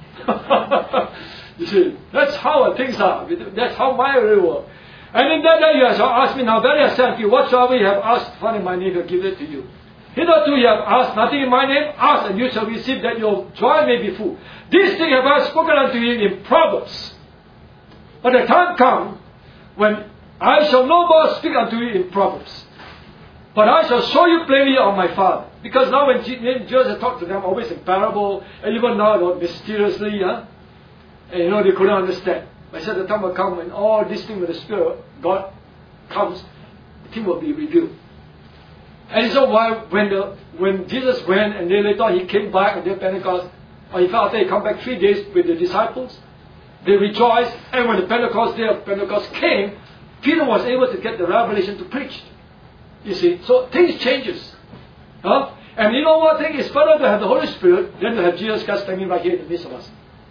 You see, that's how things are. That's how my will work. And in that day you shall ask me, now very I say unto you, whatsoever you have asked for in my name, I will give it to you. Hitherto you have asked nothing in my name, ask and you shall receive, that your joy may be full. These things have I spoken unto you in Proverbs. But the time comes when I shall no more speak unto you in Proverbs, but I shall show you plainly of my Father. Because now when Jesus talked to them, always in parable, and even now mysteriously, and you know, they couldn't understand. But I said the time will come when all these things with the Spirit, God comes, the thing will be revealed. And so when Jesus went and then later he came back on their Pentecost, or he felt after he come back 3 days with the disciples, they rejoiced, and when the Pentecost day of Pentecost came, Peter was able to get the revelation to preach. You see, so things changes. Huh? And you know what thing is better to have the Holy Spirit than to have Jesus Christ standing right here in the midst of us.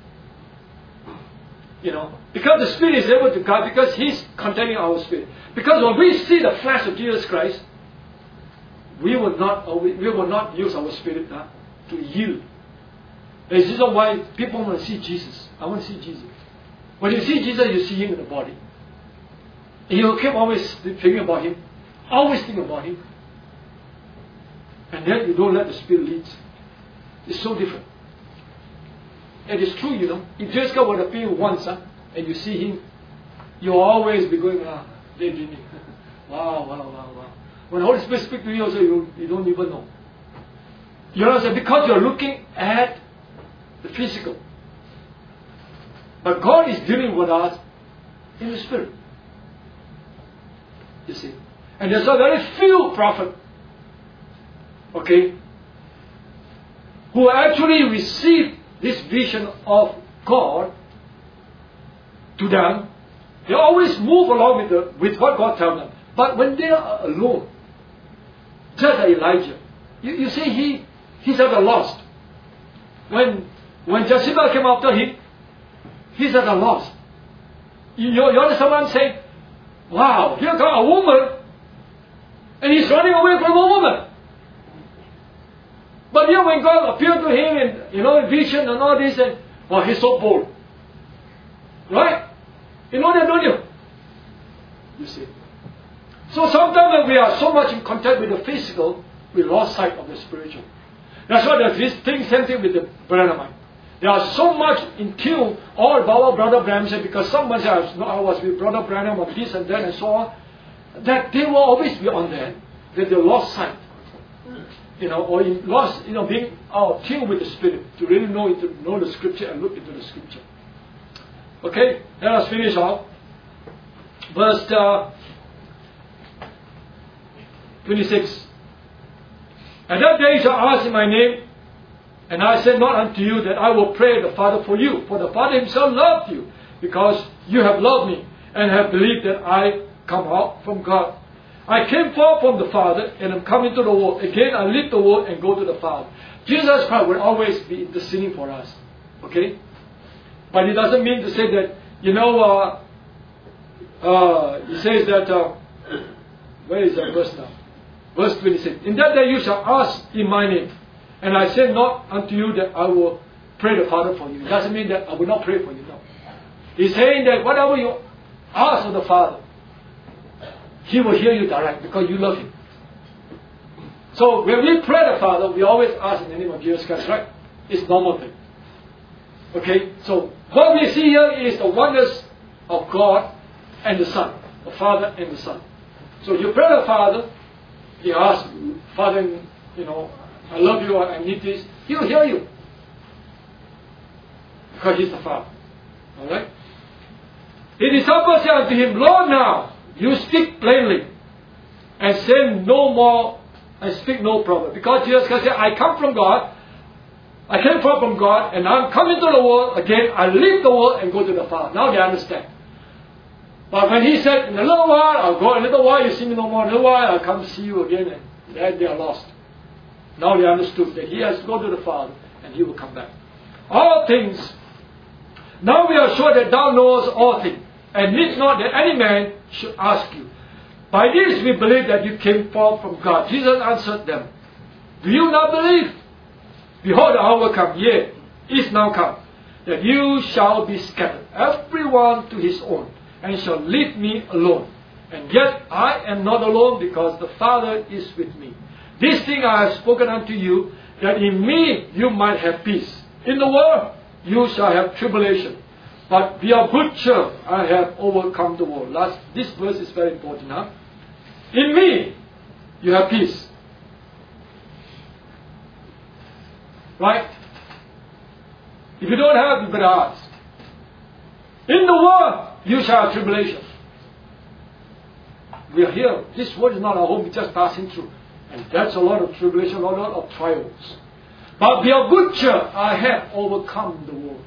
You know, because the Spirit is able to guide, because He's containing our spirit. Because when we see the flesh of Jesus Christ, we will not use our spirit to yield. This is why people want to see Jesus. I want to see Jesus. When you see Jesus, you see Him in the body. And you keep always thinking about Him. Always think about Him. And yet you don't let the Spirit lead. It's so different. And it's true, you know. If Jesus Christ were to appear once, and you see Him, you'll always be going, daydreaming. Wow. When the Holy Spirit speaks to you also, you don't even know. You know, because you're looking at the physical. But God is dealing with us in the Spirit. You see. And there's a very few prophets, okay, who actually receive this vision of God to them. They always move along with what God tells them. But when they are alone, just like Elijah, you see he's at a loss. When Jezebel came after him, he's at a loss. You understand what I'm saying? Wow, here comes a woman, and he's running away from a woman. But here when God appeared to him in vision and all this, and he's so bold. Right? You know that, don't you? You see. So sometimes when we are so much in contact with the physical, we lost sight of the spiritual. That's why there's this same thing with the Branhamite. They are so much in tune all about Brother Branham said, because someone said, I was with Brother Branham on this and that and so on, that they will always be on that they lost sight. Or lost, being tuned with the Spirit to really know the Scripture and look into the Scripture. Okay, let us finish off. Verse 26. At that day you shall ask in my name, and I said not unto you that I will pray the Father for you, for the Father Himself loved you, because you have loved me, and have believed that I come out from God. I came forth from the Father, and am come into the world. Again I leave the world and go to the Father. Jesus Christ will always be interceding for us. Okay? But it doesn't mean to say that, He says that, where is that verse now? Verse 26. In that day you shall ask in my name. And I say not unto you that I will pray the Father for you. It doesn't mean that I will not pray for you. No. He's saying that whatever you ask of the Father, He will hear you direct because you love Him. So when we pray the Father, we always ask in the name of Jesus Christ, right? It's normal thing. Okay? So what we see here is the oneness of God and the Son. The Father and the Son. So you pray the Father, He asks, Father, I love you, I need this. He will hear you. Because He's the Father. Alright? The disciples said unto Him, Lord, now you speak plainly and say no more and speak no problem. Because Jesus Christ said, I come from God, I came from God, and I'm coming to the world again. I leave the world and go to the Father. Now they understand. But when He said, in a little while, I'll go, in a little while, you see me no more, in a little while, I'll come see you again, and then they are lost. Now they understood that He has to go to the Father, and He will come back. All things, now we are sure that Thou knowest all things, and need not that any man should ask you. By this we believe that you came forth from God. Jesus answered them, Do you not believe? Behold, the hour come, yea, is now come, that you shall be scattered, every one to his own, and shall leave me alone. And yet I am not alone, because the Father is with me. This thing I have spoken unto you, that in me you might have peace. In the world you shall have tribulation. But be of good cheer, I have overcome the world. This verse is very important. Huh? In me, you have peace. Right? If you don't have, you better ask. In the world, you shall have tribulation. We are here. This world is not our home. We're just passing through. And that's a lot of tribulation, a lot of trials. But be of good cheer, I have overcome the world.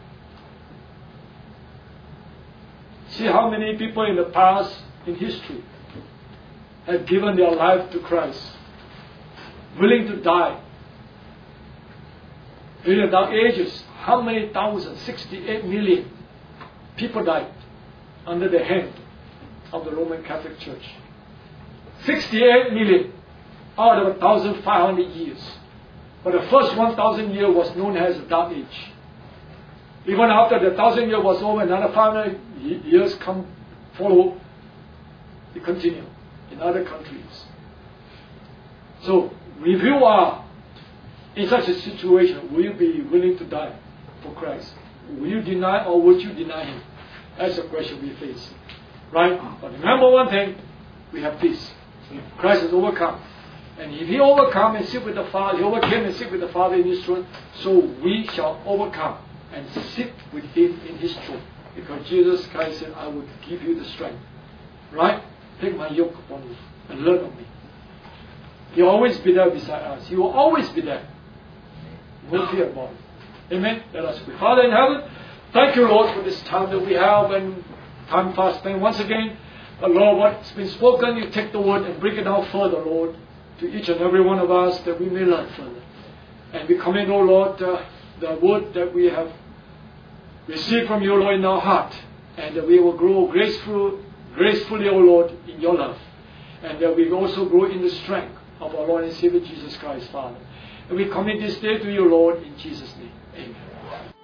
See how many people in the past, in history, have given their life to Christ, willing to die. In the Dark Ages, how many thousands? 68 million people died under the hand of the Roman Catholic Church. 68 million out of 1,500 years. But the first 1,000 years was known as the Dark Age. Even after the 1,000 years was over, another 500 years follow. It continue in other countries. So, if you are in such a situation, will you be willing to die for Christ? Will you deny, or would you deny Him? That's the question we face. Right? But remember one thing, we have peace. Christ has overcome. And if He overcome and sit with the Father, He overcame and sit with the Father in His throne, so we shall overcome and sit with Him in His throne. Because Jesus Christ said, I will give you the strength. Right? Take my yoke upon you and learn of me. He will always be there beside us. He will always be there. No fear about it. Amen? Let us pray. Father in heaven, thank you, Lord, for this time that we have and time fast spent once again. But Lord, what's been spoken, you take the word and bring it out further, Lord, to each and every one of us, that we may learn further. And we commend, oh Lord, the word that we have received from you, Lord, in our heart, and that we will grow gracefully, O Lord, in your love, and that we also grow in the strength of our Lord and Savior Jesus Christ, Father. And we commit this day to you, Lord, in Jesus' name. Amen.